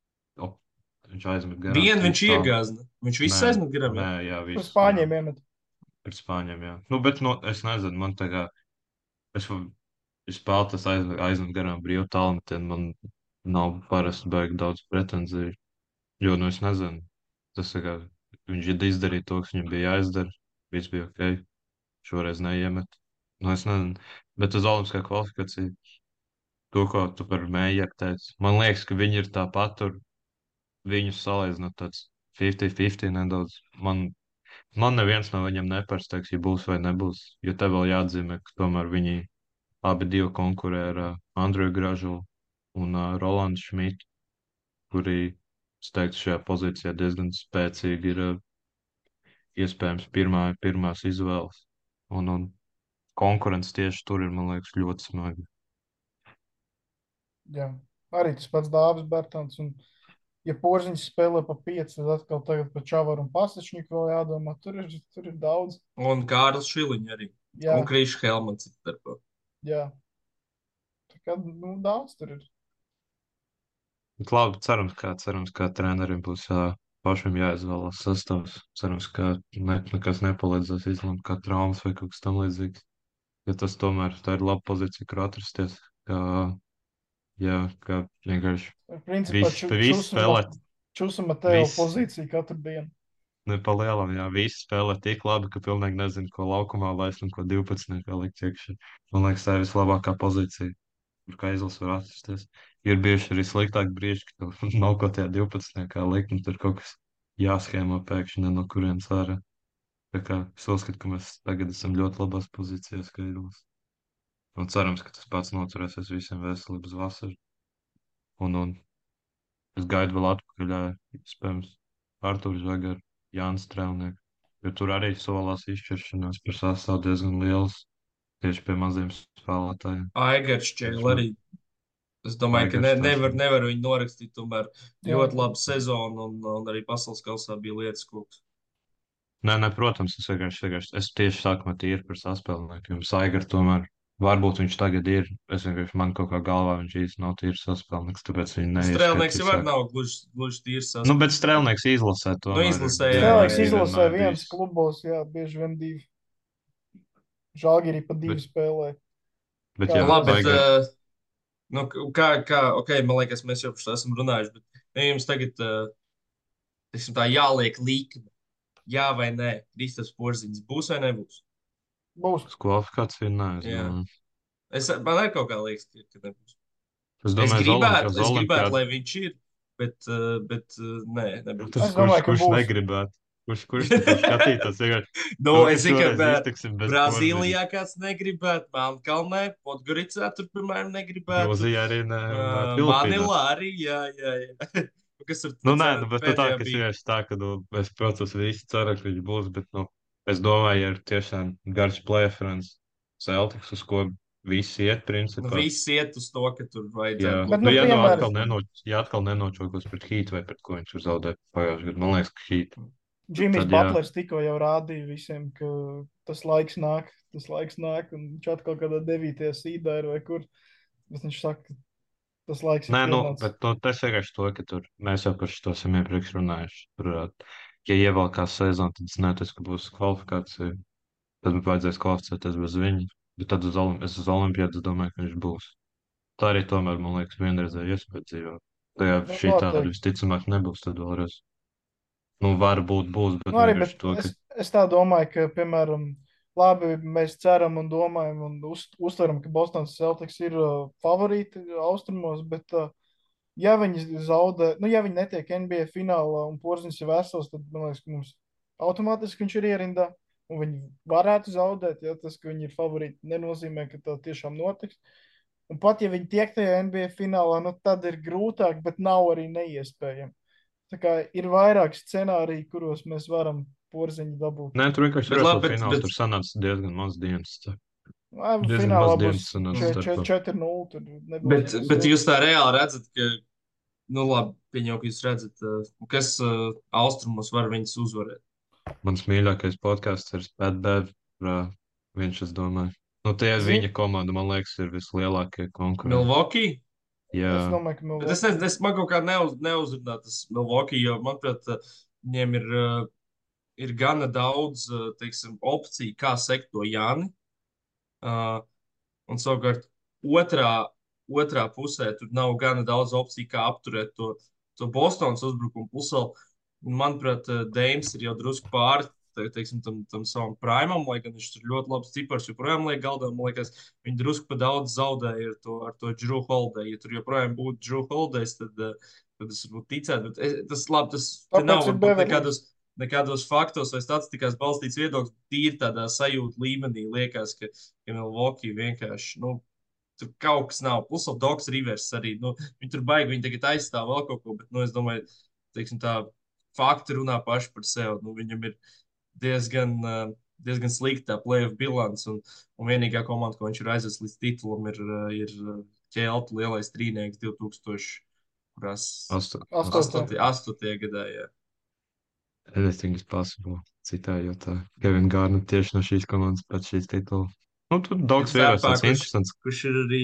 O, Viņš aizmet garām. vienu trīs viņš tālmetieni. iegāzna. Viņš viss Nē, aizmet garām. Nē, Ja? jā, Par viss. Spāņiem iemet. Pret Spāņiem, jā. Nu, bet, nu, es nezinu, man tā kā, es, es spēlēju tas aizmet, aizmet garām brīvu tālmetienu. Man nav parasti baigi daudz pretenziju. Jo, nu, es nezinu. Tas tā kā, viņš ir izdarījis to, kas viņam bija jāizdara. Viss bija ok. Šoreiz neiemet. Nu, es nezinu. Bet uz Olimpiskā kvalifikācija, to, ko tu par Meijeru teici, man liekas, ka viņi ir tāpat tur. Viņus salīdzinot tāds piecdesmit piecdesmit nedaudz. Man, man neviens no viņiem nepārsteigs, ja būs vai nebūs. Jo te vēl jāatzīmē, ka tomēr viņi abi divi konkurē ar uh, Andreju Gražulu un uh, Rolandu Šmitu, kuri, es teiktu, šajā pozīcijā diezgan spēcīgi ir uh, iespējams pirmā, pirmās izvēles. Un, un konkurence tieši tur ir, man liekas, ļoti smaga. Jā. Arī tas pats Dāvis Bērtāns. Un, ja Porziņš spēlē pa pieci, tad atkal tagad pa Čavaru un Pasačņiku vēl jādomā. Tur ir, tur ir daudz. Un Kārlis Šiliņš arī. Jā, Un Krīšs Helmans. Starpā. jā. Tā kā, nu, daudz tur ir. Bet labi, cerams, ka, cerams, ka trenerim būs jā, pašam jāizvēlas sastāvs. Cerams, ka ne, nekas nepalīdzēs izlemt kā traumas vai kaut kas tam līdzīgs. Ja tas tomēr tā ir laba pozīcija, kur atrasties. Kā, jā, kā vienkārši Principā viss, ču, viss čusuma, spēlēt. čusuma tev Viss. pozīciju katru dienu. Ne pa lielam, jā, visi spēlē tik labi, ka pilnīgi nezinu, ko laukumā laist un ko divpadsmit likt iekšā. Man liekas, tā ir vislabākā pozīcija, kur kā izlase var atrasties. Ir bijuši arī sliktāki brīži, ka nav ko tajā divpadsmit kā likt, un tur kaut kas jāschēmo pēkšņi ne no kurienes ārā. Tā kā es uzskatu, ka mēs tagad esam ļoti labās pozīcijās, kā izlase. Un cerams, ka tas pats noturēsies visiem veselības vasaru. Un, un es gaidu vēl atpakaļ, jā, iespējams, Artūrs Žagars, Jānis Strēlnieks. Jo tur arī solās izšķiršanās par sastāvu diezgan liels tieši pie maziem spēlētājiem. Aigars Čēl arī. Es domāju, ka ne, Aigars nevar, tās- nevar viņu norakstīt. Tomēr Jā. ļoti laba sezona un, un arī pasaules kausā bija lietas, ko. Nē, nē, protams, es vienkārši, vienkārši es tieši sākumā tīri par saspēlniekiem. Saigar tomēr, varbūt viņš tagad ir, es vienkārši man kaut kā galvā viņš īsti nav tīri saspēlnieks, tāpēc viņi neieskatīs. Strēlnieks jau var nav gluži, gluži tīrs. Nu, bet strēlnieks izlasē to. Nu, izlasē, jā, Strēlnieks jā, izlasē viens klubos, jā, bieži vien divi. Žalgirī pa divi Bet- spēlē. Bet, Jā, jā, Labi, bet, Saigar- uh, nu, kā, kā, ok, man liekas, mēs jau par šo esam runājuši, bet ja jums tagad, uh, teiksim tā, jāliek līkme, jā vai nē, Kristaps Porziņš būs vai nebūs? Būs. Uz kvalifikāciju nē, es Jā. domāju. Es, man arī kaut kā liekas, ka, ka nebūs. Es Es domāju, uz gribētu, Olimpi- uz es gribētu, Olimpiādu- lai viņš ir, bet, uh, bet uh, nē, nebūs. Tas, Es domāju, kurš, ka kurš būs. negribētu? Kurš, kurš tur skatītos? Vienkārši, Nu, nu, es zinu, ka šoreiz bē- iztiksim bez Brazīlijā kāds negribētu, Melnkalnē, Podgoricā tur, piemēram, negribētu. Grūzija arī ne. un, ā, Uh, Filipīnās. Manilā arī, jā, jā, jā. Kas tur Nu, nē, pēdējā- nu, bet nu, tā, pēdējā ka es bija? vienkārši tā, ka, nu, es, protams, visi ceru, ka viņš būs, bet, nu, es domāju, ja ir tiešām garš plēfrens Celtics, uz ko visi iet, Nu, principā. viss iet uz to, ka tur Jā, vajadzētu. Bet, nu, nu, ja, nu, piemēram- atkal neno, ja atkal nenočokos pret Heat vai pret ko viņš tur zaudēja pagājušajā gadā, man liekas, ka Heat. Džimijs Tad jā. Butlers tikko jau rādīja visiem, ka tas laiks nāk, tas laiks nāk, un viņš atkal kādā devītajā sīdā ir vai kur. Bet viņš saka, ka tas laiks Nē, ir nu, pienācis. bet nu, tas vienkārši to, ka tur mēs jau par šo esam iepriekš runājuši. Tur, ā, ja ievelkās sezonu, tad es neticu, ka būs kvalifikācija. Tad man vajadzēs kvalificēties bez viņa. Bet tad uz, olim, es uz Olimpiādas domāju, ka viņš būs. Tā arī tomēr, man liekas, vienreizēja iespēja dzīvot. Tajā Nu, šī tāda noteikti. visticamāk nebūs tad vēlreiz. Nu, varbūt būs, bet Nu, arī, vienkārši bet to, ka es, es tā domāju, ka, piemēram, labi, mēs ceram un domājam un uz, uztveram, ka Bostonas Celtics ir uh, favorīti austrumos, bet, uh, ja viņi zaudē, nu, ja viņi netiek N B A finālā un Porziņš ir vesels, tad, man liekas, ka mums automātiski viņš ir ierindā, un viņi varētu zaudēt, ja tas, ka viņi ir favorīti, nenozīmē, ka tā tiešām notiks. Un pat, ja viņi tiek tajā N B A finālā, nu, tad ir grūtāk, bet nav arī neiespējami. Tā kā ir vairāk scenāriju, kuros mēs varam Porziņu dabūt. nē, tur vienkārši Bet ir labi, vēl bet- fināls. bet- Tur sanāca diezgan maz dienas. tā. Vai, Diezgan finālā maz būs dienas sanāca starpā. četri nulle. Tur nebūs Bet, nekas bet jau- jūs tā reāli redzat, ka, nu labi, pieņem, ka jūs redzat, uh, kas uh, austrumos var viņus uzvarēt. Mans mīļākais podkāsts ir Pat Bev. Viņš, es domāju. Nu, tie Zini- viņa komanda, man liekas, ir vislielākie konkurenti. Milwaukee? Jā, Es domāju, ka Bet es nezinu, es man kaut kā neuz, neuzrunā tas Milwaukee, jo, manuprāt, uh, viņiem ir, uh, ir gana daudz, uh, teiksim, opciju, kā sekt to Jāni. Uh, un savukārt otrā, otrā pusē tur nav gana daudz opciju, kā apturēt to, to Bostonas uzbrukumu. Plus vēl, manuprāt, Deims ir jau drusku pāri te- teiksim, tam, tam savam primam, lai gan viņš tur ļoti labs cipars joprojām liek galdā. Man liekas, viņi drusku pa daudz zaudēja ar to, ar to Drew Holiday. Ja tur joprojām būtu Drew Holidays, tad, eh, tad es varbūt ticētu. Bet es, tas labi, tas te Tāpēc nav ir varbūt Beverly. nekādos, nekādos faktos vai statistikās balstīts viedoklis. Tīri tādā sajūta līmenī liekas, ka, ka Milwaukee vienkārši, nu, tur kaut kas nav. Plus vēl Dogs Rivers arī, nu, viņi tur baigi, viņi tagad aizstāv vēl kaut ko, bet, nu, es domāju, teiksim tā, fakti runā paši par sevi. Nu, viņam ir diezgan, uh, diezgan slikta playoff bilance, un, un vienīgā komanda, ko viņš ir aizvesis līdz titulam, ir, uh, ir uh, Ķelta lielais trīnieks kurās Asto, Astotajā. astotie- astotajā gadā, jā. Anything is possible. Citā jau tā. Kevin Garnett tieši no šīs komandas pēc šīs titula. Nu, tur Dogs Rivers Starpā, tāds kurš, interesants. kurš ir arī.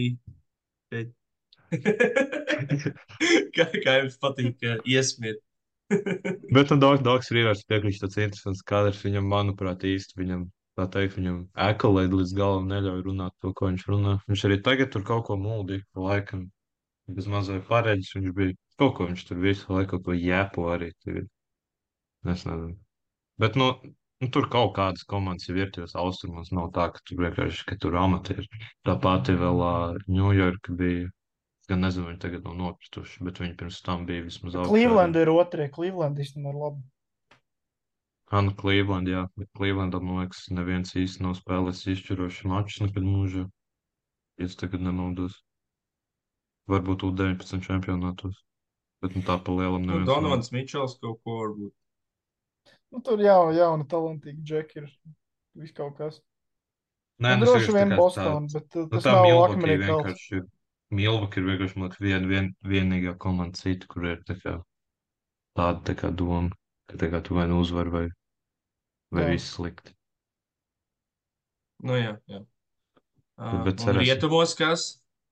kā, kā jums patīk uh, iesmiet? Bet nu, Dogs, Dogs Rivers piekrīst tāds interesants kadrs. Viņam, manuprāt, īsti viņam, tā teikt, viņam ekolēdi līdz galam neļauj runāt to, ko viņš runā. Viņš arī tagad tur kaut ko muldi, laikam, bez mazai pareģis. Viņš bija kaut ko, viņš tur visu laiku kaut ko jēpo arī tagad. Es nezinu. Bet, nu, nu, tur kaut kādas komandas jau ir tajos austrumos. Nav tā, ka tur vienkārši, ka tur amatieri. Tā pati vēl Ņujorka bija. Gan nezinu, viņi tagad nav nokrituši, bet viņi pirms tam bija vismaz augšā. Cleveland ir otrie. Cleveland īstenībā ir labi. Anu Cleveland, jā. Bet Clevelandam, man liekas, neviens īsti nav spēlējis izšķiroši mačus nekad mūžā. Ja es tagad nemaldos. Varbūt U deviņpadsmit čempionātos. Bet nu tā pa lielam Nu, neviens nav. Donovans Mičels kaut ko varbūt. Nu, tur jau jauni, talantīgi džeki ir. Viss kaut kas. Nē, Nu, nu, droši vienkārši vien tā kā Boston, tāds- bet uh, Nu, tas tā nav Milwaukee akmenī kalts. vienkārši ir. Milwaukee ir vienkārši, man liekas, vien, vien, vienīgā komanda cita, kur ir tā kā tāda tā kā doma, ka tā kā tu vai nu uzvar vai, vai Jā. viss slikti. Nu, jā, jā. Uh, Bet un cerēsim. rietumos kas?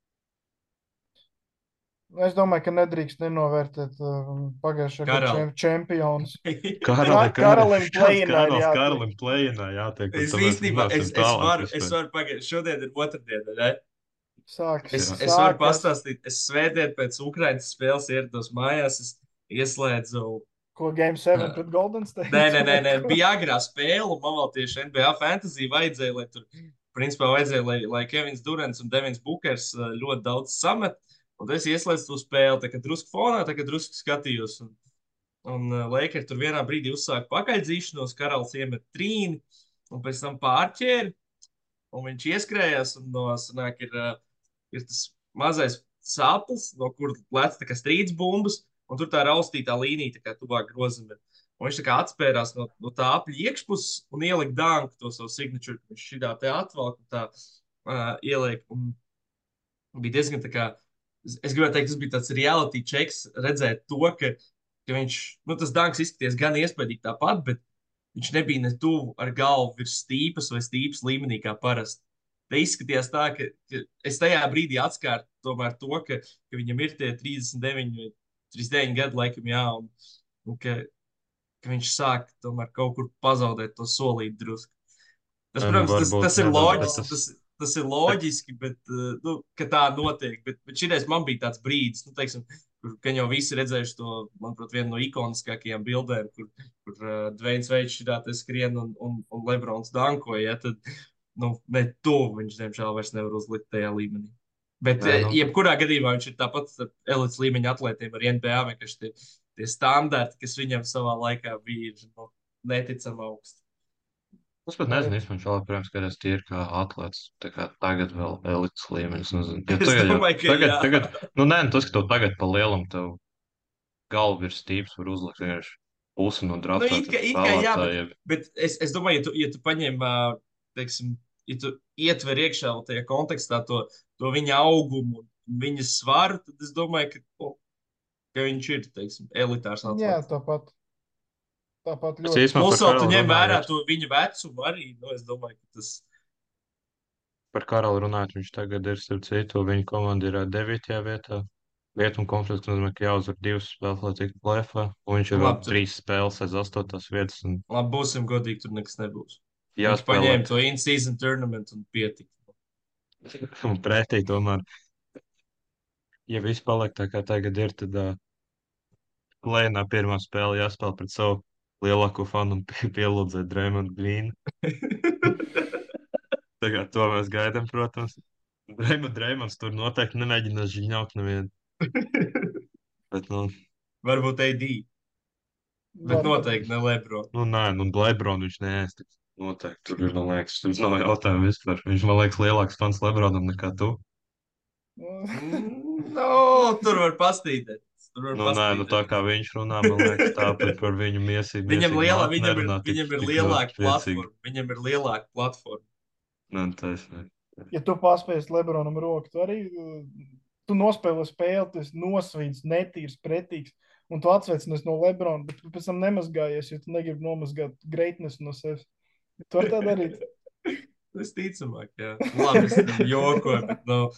Nu, Es domāju, ka nedrīkst nenovērtēt uh, pagājušā gada Karali. čem- čempionus. Karali, Ka- Karalim play-inā ir Karalim, jātiek. Karalim play-inā jātiek. un Es tad mēs īstenībā, runāsim es, es tālāk varu, vispār. es varu pagaidu, šodien ir otrdiena, ne? Sāks, Es, Jā. es varu sākas. pastāstīt, es svētdien pēc Ukrainas spēles ierados mājās, es ieslēdzu. Ko Game seven Nē. pret Golden State? Nē, nē, nē, nē, bija agrā spēle, un man vēl tieši N B A fantasy vajadzēja, lai tur, principā vajadzēja, lai, lai Kevins Durants un Devins Bukers uh, ļoti daudz samet, un tad es ieslēdzu to spēli, tā kā drusku fonā, tā kā drusku skatījos, un, un uh, Lakers tur vienā brīdī uzsāka pakaļdzīšanos, Karals iemet trīni, un pēc tam pārķēri, un viņš ieskrējās, un no, sanāk, ir, uh, ir tas mazais saplis, no kur lec tā kā strīds bumbas, un tur tā raustītā līnija, tā kā tuvāk grozam ir. Un viņš tā kā atspērās no, no tā apļa iekšpuses un ielika danku to savu signature, ka viņš šitā te atvelk un tā uh, ieliek. Un bija diezgan tā kā, es es gribētu teikt, tas bija tāds reality checks, redzēt to, ka, ka viņš, nu tas danks izskaties gan iespaidīgi tāpat, bet viņš nebija ne tuvu ar galvu virs stīpas vai stīpas līmenī kā parasti. Tā izskatījās tā, ka, ka es tajā brīdī atskārtu tomēr to, ka, ka viņam ir tie trīsdesmit deviņi vai trīsdesmit deviņi gadi laikam jā, un, un ka, ka viņš sāk tomēr kaut kur pazaudēt to solīt drusku. Tas, Nē, nu, protams, tas, varbūt tas ir nedaudz, bet loģiski, tas- tas, tas ir loģiski, bet, uh, nu, ka tā notiek. Bet, bet šīreiz man bija tāds brīdis, nu, teiksim, kur, ka jau visi redzējuši to, manuprāt, vienu no ikoniskākajām bildēm, kur, kur uh, Dveins Veids šitā te skrien un, un, un Lebrons dankoja, ja, tad, nu, ne tuvu viņš, diemžēl, vairs nevar uzlikt tajā līmenī. Bet, Nē, eh, nu. jebkurā gadījumā viņš ir tāpat ar elites līmeņa atlētiem ar N B A, vienkārši tie, tie standarti, kas viņam savā laikā bija, ir nu, neticami augsti. Es pat nezinu, īstenībā viņš vēl joprojām skatās tīri kā atlēts. Tā kā tagad vēl elites līmenis. Nezinu. Jo Es tagad, jau- domāju, ka tagad, jā. tagad, nu nē, nu tas, ka tev tagad pa lielam tev galvu virs stīps var uzlikt vienkārši pusi no Nu, draftētiem it kā, it kā jā, bet, spēlētājiem. bet es, es domāju, ja tu, ja tu paņem, ā, teiksim, ja tu ietver iekšā vēl tajā kontekstā to, to viņa augumu un viņa svaru, tad es domāju, ka, nu, ka viņš ir, teiksim, elitārs Jā, atlēts. tāpat. Tāpat Es ļoti. īstenībā Plus par vēl tu Karalu ņem vērā runājot, to viņa vecumu arī, nu, es domāju, ka tas. par Karalu runājot, viņš tagad ir starp citu, viņa komanda ir ā, devītajā vietā. Rietumu konferences nozīmē, ka jāuzvar divas spēles, lai tiktu plēfā. Un viņš ir vēl Labi, tur- trīs spēles aiz astotās vietas. Un Labi, būsim godīgi, tur nekas nebūs. Viņš jāspēlē. paņēma to in-season tournament un pietika. Un pretī tomēr, ja viss paliek tā kā tagad ir, tad uh, plēnā pirmā spēle jāspēlē pret savu lielāko fanu un pie, pielūdzēt Dreymondu Grīnu. Tagad to mēs gaidām, protams. Dreymond, Dreymonds tur noteikti nemēģinās žiņaut nevienu. Bet, nu, Varbūt A D, bet noteikti ne Lebron. nu nē, nu Lebronu viņš neēst. Noteikti tur ir, man liekas, tur nav jautājumu vispār. Viņš, man liekas, lielāks fans Lebronam nekā tu. Mm, No, tur var pastīdēt. Tur var Nu, nē, nu tā pastīdēt. kā viņš runā, man liekas, tā par par viņu miesību. Viņam, miesību lielā, māti viņam, ir, nerunā tik- viņam ir tik lielāka ļoti priecīgi. platforma. Viņam ir lielāka platforma. Nē, taisnība. Ja tu paspēsi Lebronam roku, tu arī uh, tu nospēlē spēli, tu esi nosvīts, netīrs, pretīgs, un tu atsveicinies no Lebrona, bet tu pēc tam nemazgājies, jo tu negribi nomazgāt greatness no sevis. Tu vari tā darīt. Es ticamāk, jā. Labi, es tam jokoju, bet nav.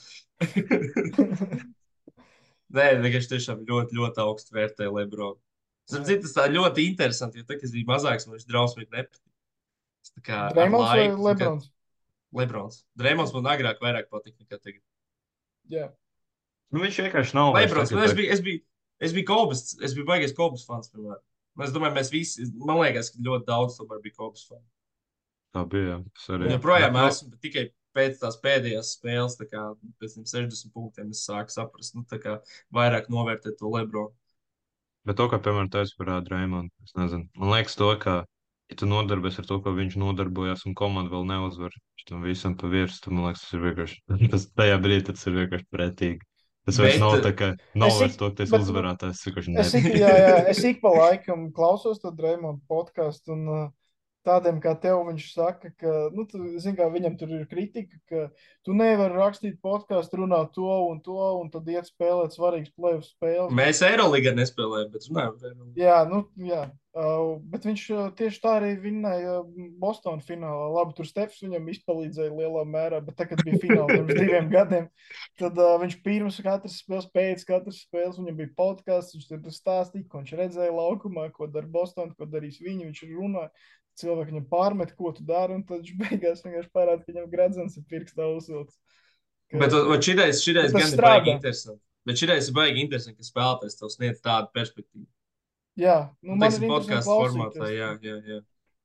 Nē, vienkārši tiešām ļoti, ļoti augstu vērtēju Lebronu. Starp citu, tas tā ļoti interesanti, jo tā, kad es biju mazāks, man viņš drausmīgi nepatīk. Tas tā kā ar Dreimons vai laiku, tā kā- Lebrons? Lebrons. Dreimons man agrāk vairāk patika nekā tagad. Jā. Nu, viņš vienkārši nav vairs Lebrons, tā, nu, ka es biju, es biju, es biju Kobas, es biju baigies Kobas fans, piemēram. Es domāju, mēs visi, man liekas, ka ļoti daudz tomēr bija Kobas fans. tā bija. Es arī. Un joprojām Bet, nu, esmu, bet tikai pēc tās pēdējās spēles, tā kā pēc tiem sešdesmit punktiem, es sāku saprast, nu, tā kā vairāk novērtēt to Lebronu. Bet to, kā piemēram teicu par Dreimonu, es nezinu. Man liekas to, ka, ja tu nodarbojies ar to, ko viņš nodarbojas, un komanda vēl neuzvar tam visam pa virsmu, tad man liekas, tas ir vienkārši, tas tajā brīdī tas ir vienkārši pretīgi. Tas vairs Bet, nav tā, ka nav es vairs ik- to, ka tas bet- uzvarētājs, tas vienkārši Es ik, nepatīk. jā, jā, es ik pa laikam klausos to Dreimonu podcastu, un uh, tādiem kā tev viņš saka, ka, nu, tu, zini, kā viņam tur ir kritika, ka tu nevari rakstīt podcastu, runāt to un to, un tad iet spēlēt svarīgas play-off spēles. Mēs Eiroligā nespēlējam, bet runājam par Eirolīgu. Jā, nu, jā. Uh, bet viņš uh, tieši tā arī vinnēja Bostonu finālā. Labi, tur Stefs viņam izpalīdzēja lielā mērā, bet tagad bija fināls pirms diviem gadiem. Tad uh, viņš pirms katras spēles, pēc katras spēles, viņam bija podkāsts, viņš tur stāstīja, ko viņš redzēja laukumā, ko dara Bostonu, ko darīs viņi, viņš runāja. Cilvēki viņam pārmet, ko tu dari, un tad viņš beigās vienkārši parāda, ka viņam gradzens ir pirkstā uzvilkts. Ka- Bet ot, ot šitais, šitais Tas gan ir strādā. baigi interesanti. Bet šitais ir baigi interesanti, ka spēlētājs tev sniedz tādu perspektīvu. Jā, nu, Nu, man teiksim, ir interesanti podkāstu formātā, klausīties. jā, jā, jā.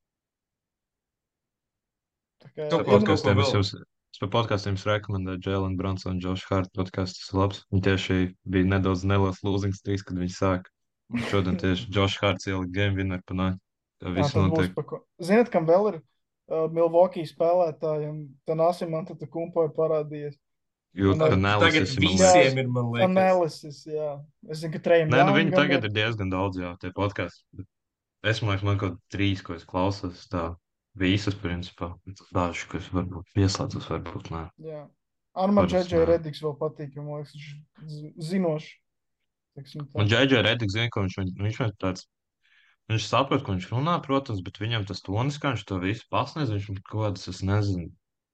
Tā kā, Kaut Par ko- ja nu- podkastiem es vēl? jums, es par podkastiem jums rekomendēju Jalen Brunson un Josh Hart podkāstu, tas ir labs. Viņi tieši bija nedaudz neliels losing streaks, kad viņi sāka. Un šodien tieši Josh Harts ielika game winner panākt. Tā Jā, viss tas būs notiek. par ko. Ziniet, kam vēl ir uh, Milwaukee spēlētāji, un tā Nasim Anteta kumpa ir parādījies. Jūt, Un ka ar- Tagad analysis man liekas. visiem ir, man liekas. Analysis, jā. Es zinu, ka Trejam Nē, nu viņi tagad ir diezgan daudz, jā, tie podkāsti. Bet Es man liekas, man kaut trīs, ko es klausos, tā visas, principā. Daži, kas varbūt pieslēdzas, varbūt nē. Jā. Ar man Parasti Džedžai nē. Rediks vēl patīk, jo man liekas, viņš z- zinošs. teiksim tā. Man Džēdžai Rediks zina, ka viņš, viņš ir tāds, viņš saprot, ko viņš runā, protams, bet viņam tas tonis, kā viņš to visu pasniedz, viņš man kaut kādas, es nezinu,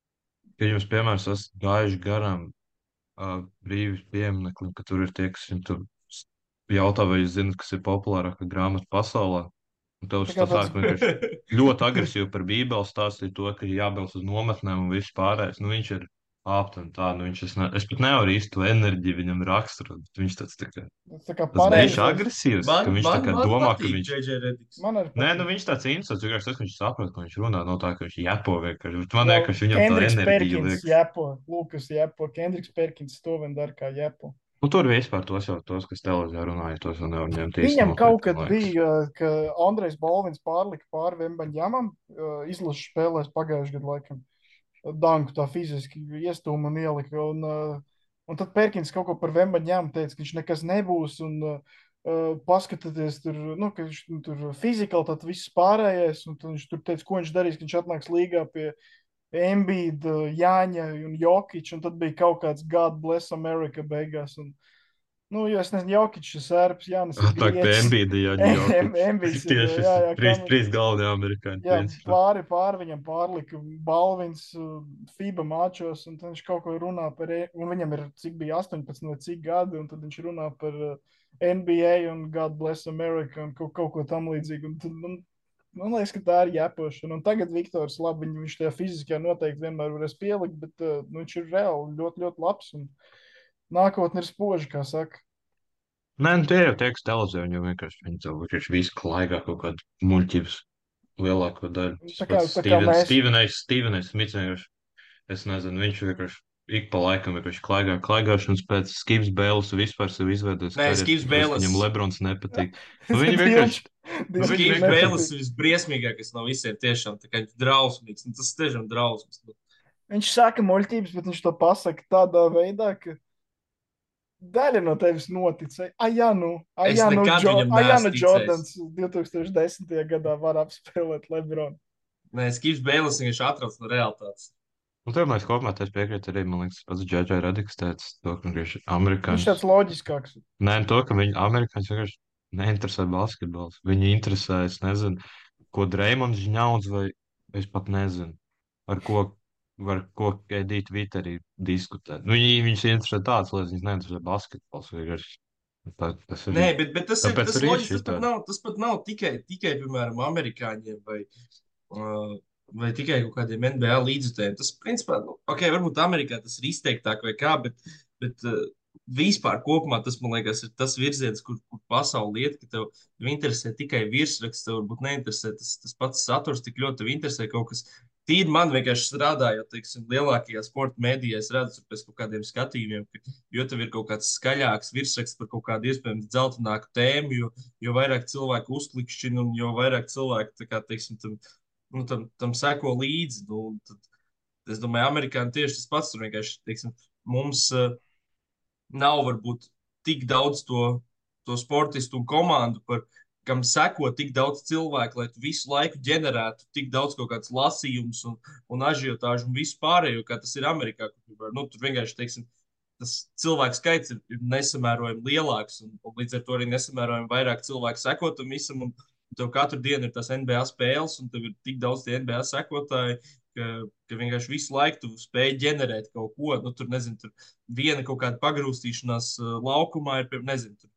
ka jums, piemēram, esat gājuši garām uh, brīvības piemineklim, ka tur ir tie, kas viņam tur s- jautā, vai jūs zinat, kas ir populārākā grāmata pasaulē. Un tev Tā kā tas sāk tāds- vienkārši ļoti agresīvi par Bībeli stāstīt to, ka ir jābrauc uz nometnēm un viss pārējais. Nu, viņš ir āpt un tā, nu, viņš es, ne, es pat nevaru īsti to enerģiju viņam raksturot, bet viņš tāds tā kā, Tā kā tas dēļ pareizais. agresīvs, Man, ka viņš man, tā kā man domā, ka patīk viņš. J J Rediks. Man arī Nē, patīk. nu viņš tāds interesants, vienkārši tas, ka viņš saprot, ko viņš runā, no tā, ka viņš jepo vienkārši. Bet man Jau liekas, viņam tā Kendriks enerģija Perkins liekas. jepo, Lukas jepo, Kendriks Perkins to vien dara kā jepo. Nu, tur vispār tos jau, tos, kas televīzijā runāja, tos jau nevar ņemt īsti Viņam nopietni, kaut kad man liekas. bija, uh, ka Andrejs Balvins pārlika pāri Vembaņamam, uh, izlases spēlēs pagājušajā gadā laikam. Danku tā fiziski iestūma un ielika. Un, uh, un tad Perkins kaut ko par Vembaņamu teica, ka viņš nekas nebūs. Un, uh, paskatieties, tur, nu, ka viņš nu, tur fizikāli tad viss pārējais. Un tad viņš tur teica, ko viņš darīs, ka viņš atnāks līgā pie Embiid, Jāņa un Jokic. Un tad bija kaut kāds God bless America beigās. Un, nu, jo es nezinu, Jokic ir sērps, Jānis ir Tā kā grieķis. Embiid, jā, Em- jau Embiids ir, tieši jā, jā, trīs, kam- trīs galvenie amerikāņi. Jā, principā. pāri, pāri viņam pārlika Balvins, uh, FIBA māčos, un tad viņš kaut ko runā par, E- un viņam ir, cik bija astoņpadsmit vai cik gadi, un tad viņš runā par uh, N B A un God bless America un kaut, kaut ko tam līdzīgu. Un tad, man, man liekas, ka tā ir jāpošana. Un tagad Viktors, labi, viņ, viņš tajā fiziskajā noteikti vienmēr varēs pielikt, bet uh, nu, viņš ir reāli ļoti, ļoti labs, un nākotne ir spoža, kā saka. Nē, nu tie jau tie, kas televīzijā, viņi jau vienkārši, viņi tev vienkārši visu klaigā kaut kādu muļķības lielāko daļu. Tas Tā kā- pats tā kā Steven- mēs- Stevenais, Stevenais Smits vienkārši, es nezinu, viņš vienkārši ik pa laikam vienkārši klaigā, klaigāšanas pēc Skips Bēles vispār sev izveidojis. Nē, Skips Bayless. Viņam Lebrons nepatīk. Nu, viņi vienkārši, Dilč- Nu, dilč- viņi Skīps vienkārši- Bēlis ir visbriesmīgākais no visiem. Tiešām tā kā viņš ir drausmīgs. Nu, tas tiešām drausmīgs. Nu, Viņš saka muļķības, bet viņš to pasaka tādā veidā, ka daļa no tevis notica. Ah, jā, nu, ah, Es jā, nu, nekad Jo- viņam ah, jā, neesmu nu Jordans divtūkstoš desmitajā gadā var apspēlēt Lebronu. Nē, Skīps Bēlis vienkārši atrauc no realitātes. Nu, tev, mēs kopumā tas piekrīt arī, man liekas, pats Džedžai Rediks teica to, ka viņš Viņš amerikāņus, tāds loģiskāks. nē, to, ka viņi amerikāņus vienkārši neinteresē basketbols. Viņi interesē, es nezinu, ko Dreimonds Žņauds vai es pat nezinu, ar ko, ar ko K D Twitterī diskutē. Nu, viņi, viņus interesē tāds, lai viņus neinteresē basketbols vienkārši. Tā, tas Nē, arī, bet, bet tas ir tāpēc tas arī ir loģiski. šī Tas pat tāda. nav, tas pat nav tikai, tikai, piemēram, amerikāņiem vai, uh, vai tikai kaut kādiem N B A līdzjutējiem. Tas, principā, nu, ok, varbūt Amerikā tas ir izteiktāk vai kā, bet, bet uh, vispār kopumā tas, man liekas, ir tas virziens, kur, kur pasauli iet, ka tev, tev interesē tikai virsraksts, tev varbūt neinteresē tas, tas pats saturs, tik ļoti tev interesē kaut kas. Tīri man vienkārši strādājot, teiksim, lielākajā sporta mēdījā, es redzu pēc kaut kādiem skatījumiem, ka, jo tev ir kaut kāds skaļāks virsraksts par kaut kādu iespējams dzeltenāku tēmu, jo, jo vairāk cilvēku uzklikšķina un jo vairāk cilvēku, tā kā, teiksim, tam, nu, tam, tam seko līdzi. Nu, tad, es domāju, amerikāņi tieši tas pats, tur vienkārši, teiksim, mums uh, nav varbūt tik daudz to, to sportistu un komandu, par, kam seko tik daudz cilvēku, lai tu visu laiku ģenerētu tik daudz kaut kādas lasījumus un, un ažiotāžu un visu pārējo, kā tas ir Amerikā. Kur, nu, tur vienkārši, teiksim, tas cilvēku skaits ir, ir nesamērojami lielāks, un, un līdz ar to arī nesamērojami vairāk cilvēku seko tam visam. Un tev katru dienu ir tas N B A spēles, un tev ir tik daudz tie N B A sekotāji, ka, ka vienkārši visu laiku tu spēj ģenerēt kaut ko. Nu, tur, nezinu, tur viena kaut kāda pagrūstīšanās uh, laukumā ir, pie- nezinu, tur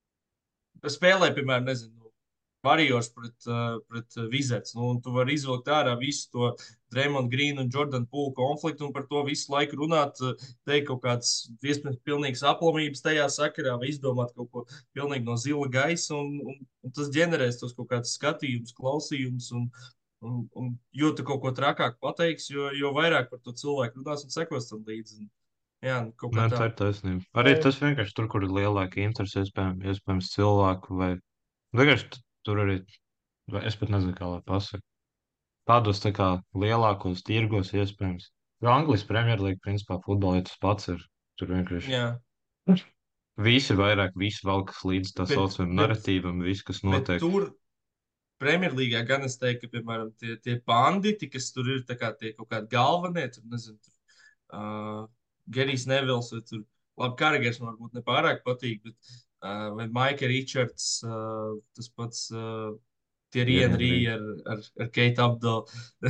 spēlē, piemēram, nezinu, Warriors pret, uh, pret uh, Wizards. Nu, un tu vari izvilkt ārā visu to Draymond Green un Jordan Poole konfliktu un par to visu laiku runāt, uh, teikt kaut kādas iespējams pilnīgas aplamības tajā sakarā vai izdomāt kaut ko pilnīgi no zila gaisa. Un, un, un tas ģenerēs tos kaut kādus skatījumus, klausījumus. Un, un, un jo tu kaut ko trakāk pateiksi, jo, jo vairāk par to cilvēku runās un sekos tam līdzi. Un, jā, nu, kaut Nē, kā tā tā. ir taisnība. Arī Vai tas vienkārši tur, kur ir lielāka interese, iespējams, iespējams cilvēku vai vienkārši t- tur arī, vai es pat nezinu, kā lai pasaka. Tādos tā kā lielākos tirgos iespējams. Jo Anglijas Premjerlīga, principā, futbolā ja tas pats ir. Tur vienkārši Jā, visi vairāk, visi velkas līdz tā bet, saucamajam bet, narratīvam, viss, kas bet notiek. tur. Premjerlīgā gan es teiktu, ka, piemēram, tie, tie panditi, kas tur ir, tā kā tie kaut kādi galvenie, tur, nezinu, tur, uh, Gerijs Nevils, vai tur, labi, Karagers man varbūt nepārāk patīk, bet, uh, vai Maika Richards, uh, tas pats, uh, tie Thierry Henry Henry. ar, ar, ar Keitu Abdolu.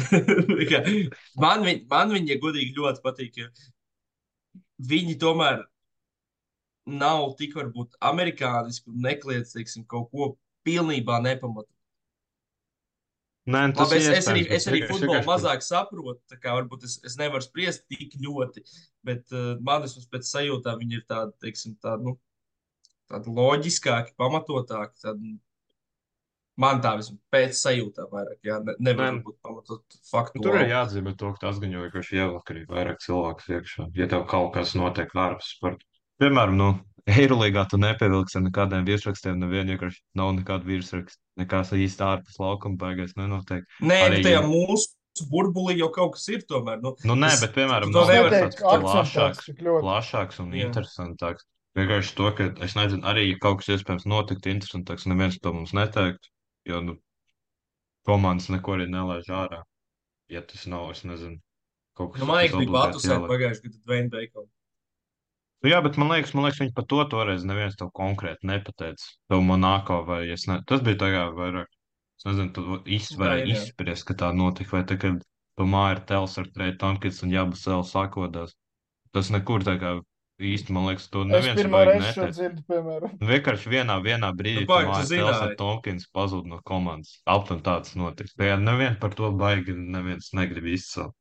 man, viņ, man viņi, ja godīgi, ļoti patīk, jo viņi tomēr nav tik varbūt amerikāniski un nekliedz, teiksim, kaut ko pilnībā nepamatot. Nē, tas Labi, ir es, es arī, iespējams, bet es arī vienkārši, futbolu vienkārši par- mazāk saprotu. Tā kā varbūt es, es nevaru spriest tik ļoti, bet uh, man vismaz pēc sajūtām viņi ir tādi, teiksim, tādi, nu, tādi loģiskāki, pamatotāki. Tādi, man tā vismaz pēc sajūtām vairāk, jā, ne, nevar Nē, būt pamatot nu, tur ir faktuāli. jāatzīmē to, ka tas gan jau vienkārši ievelk arī vairāk cilvēku iekšā. Ja tev kaut kas notiek ārpus sporta. Piemēram, nu, Eirolīgā tu nepievilksi ar nekādiem virsrakstiem, nevienu vienkārši nav nekāda virsraksta. Nekās īsti ārpus laukuma beigās nenotiek. Nē, Arī, nu tajā ja, mūsu burbulī jau kaut kas ir tomēr. Nu, nu, nē, tas, bet, tu, piemēram, tu to nav es nevar nevari. tāds neteiktu, ka akcentēts plašāks, tik ļoti. plašāks un Jā. interesantāks. Vienkārši to, ka es nezinu, arī ja kaut kas iespējams notiktu interesantāks, neviens to mums neteiktu, jo, nu, komandas neko arī nelaiž ārā. Ja tas nav, es nezinu, kaut Nu, kas, man kas liekas, bija obligāti Batusēt jāliek. pagājušajā gadā Dwayne Bacon. Nu, jā, bet man liekas, man liekas, viņi par to toreiz neviens tev konkrēti nepateica. Tev Monako vai es ne... Tas bija tā kā vairāk, es nezinu, tu iz, Tā varēji ir, jā. izspriest, ka tā notika, vai tā, kad tu māji ir tels ar Trey Tompkins un Jabas L sakodās. Tas nekur tā kā īsti, man liekas, to Es neviens pirmo baigi reizi šo neteica. dzirdu, piemēram. Nu, vienkārši vienā, vienā Nu, brīdī tu pagaidi, tu māji tels ar zināji. Tompkins pazūd no komandas. Aptuveni tāds notiks. Tā kā neviens par to baigi, neviens negrib izcelt.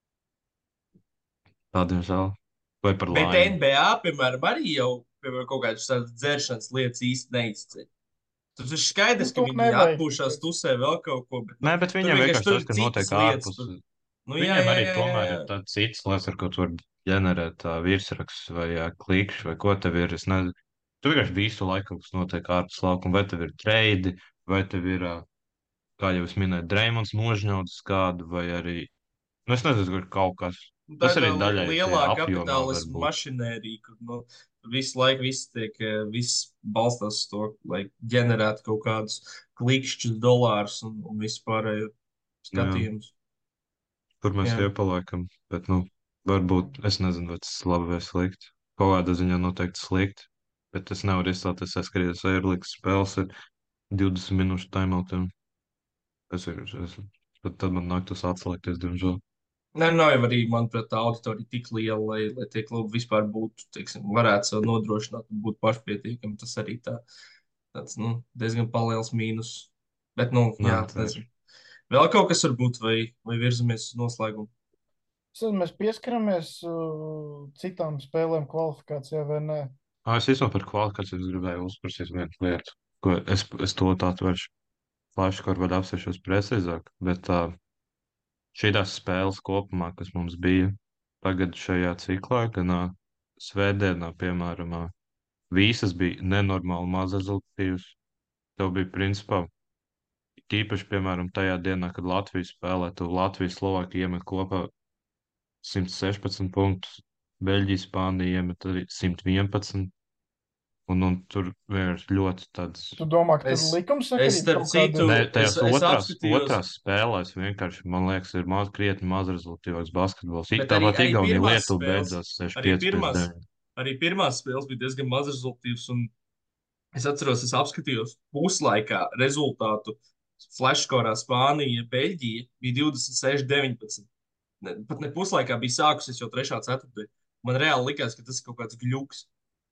Tādiem žēl. Vai par Bet laimi. N B A, piemēram, arī jau piemēram, kaut kādas tādas dzeršanas lietas īsti neizceļ. Tur ir skaidrs, Nu, ka to viņi nevajag, atpūšas, tāpēc. tusē vēl kaut ko. Bet, nu, Nē, bet tur viņiem vienkārši vienkārši tur tas, ir ka citas notiek lietas. ārpus. Tur, nu, jā, Viņiem jā, arī jā, tomēr jā. ir tāds cits lietas, ar ko tu vari ģenerēt tā virsraksts vai jā, klikšķi vai ko tev ir. Es nezinu. Tu vienkārši visu laiku kaut kas notiek ārpus laukuma. Vai tev ir treidi, vai tev ir, ā, kā jau es minēju, Dreimons nožņauts kādu, vai arī, nu es nezinu, kur kaut kas. Nu, tā Tas ir tā arī li- daļai lielā tajā apjomā var kapitālisma būt. mašinērija, kur nu, visu laiku viss tiek, eh, viss balstās uz to, lai ģenerētu kaut kādus klikšķus, dolārus un, un vispārējo Jā. skatījumus. tur mēs Jā. iepaliekam. Bet, nu, varbūt, es nezinu, vai tas ir labi vai slikti. Kaut kādā ziņā noteikti slikti. Bet es nevaru izstāties, es skatītos Eirlīgas spēles ar divdesmit minūšu timeoutiem. Es vienkārši, bet tad man nāk tas atslēgties, diemžēl. Nē, nav jau arī, manuprāt, tā auditorija tik liela, lai, lai tie klubi vispār būtu, teiksim, varētu sev nodrošināt un būt pašpietiekami. Tas arī tā, tāds, nu, diezgan paliels mīnus. Bet, nu, Nē, jā, tā ir. nezinu. Vēl kaut kas varbūt, vai, vai virzamies uz noslēgumu? Tad mēs pieskaramies uh, citām spēlēm kvalifikācijā vai nē. Ā, es īstenībā par kvalifikāciju gribēju uzprasīt vienu lietu, ko es, es to tā atvēršu plaši, kur var apsēšos precīzāk, bet uh, šīs spēles kopumā, kas mums bija tagad šajā ciklā, gan uh, svētdienā, piemēram, uh, visas bija nenormāli maz rezultātīvas. Tev bija principā tīpaši, piemēram, tajā dienā, kad Latvija spēlē, tu Latvijas Slovākija iemet kopā simt sešpadsmit punktus, Beļģija, Spānija iemet arī simt vienpadsmit. Un, un tur vienkārši ļoti tāds. Tu domā, ka Es- tur likums es sakarība starp kaut kāda? citu- Nē, es- tajās es otrās, apskatījos- otrās spēlēs vienkārši, man liekas, ir maz, krietni maz rezultātīvāks basketbols. Bet Tāpat arī- arī Igaunija pirmās Lietuva spēles- beidzās Arī sešdesmit pieci pret pirmās, deviņiem. arī pirmās spēles bija diezgan maz rezultātīvas. Un es atceros, es apskatījos puslaikā rezultātu. Flashskorā Spānija, Beļģija bija divdesmit seši deviņpadsmit. Ne, pat ne puslaikā bija sākusies jau trešā ceturtdaļa. Man reāli likās, ka tas ir kaut kāds gļuks.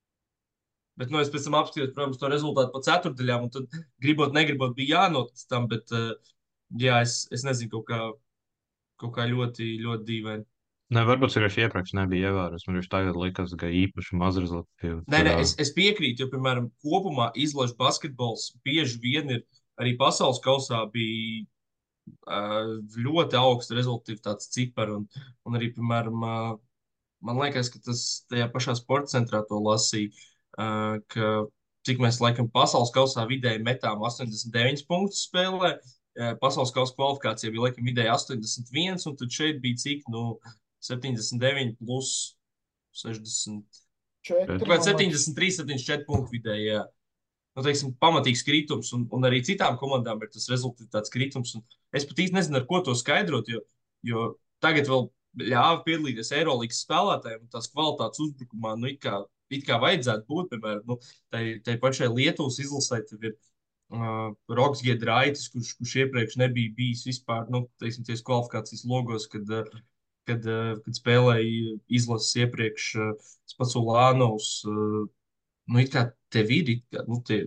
Bet, nu, es pēc tam apskatījos, protams, to rezultātu pa ceturtdaļām, un tad, gribot, negribot, bija jānotic tam, bet, uh, jā, es, es nezinu, kaut kā, kaut kā ļoti, ļoti dīvaini. Ne, varbūt vienkārši iepriekš nebija ievērojams. Man viņš tagad likās, ka īpaši maz rezultātīvi. Nē, nē, Tur, es, es piekrītu, jo, piemēram, kopumā izlaša basketbols bieži vien ir arī pasaules kausā bija uh, ļoti augsts rezultāts cipari. Un, un arī, piemēram, uh, man liekas, ka tas tajā pašā sporta centrā to lasīja, uh, ka cik mēs laikam pasaules kausā vidēji metām astoņdesmit deviņus punktus spēlē. Uh, pasaules kausa kvalifikācija bija laikam vidēji astoņdesmit viens, un tad šeit bija cik, nu, septiņdesmit deviņi plus sešdesmit. Četri, Kaut kāds man liekas. septiņdesmit trīs, septiņdesmit četri punkti vidēji. Jā. Nu, teiksim, pamatīgs kritums, un, un arī citām komandām ir tas rezultāts kritums. Un es pat īsti nezinu, ar ko to skaidrot, jo, jo tagad vēl ļāva piedalīties Eirolandes spēlētājiem, un tās kvalitātes uzbrukumā, nu, it kā, it kā vajadzētu būt, piemēram, nu, tai, tai pašai Lietuvas izlasē, tad ir uh, Roks Giedraitis, kurš, kurš iepriekš nebija bijis vispār, nu, teiksim, ties kvalifikācijas logos, kad, uh, kad, uh, kad spēlēja izlases iepriekš uh, pats Ulānovs. Uh, nu, it kā tev ir, it kā, nu, tie,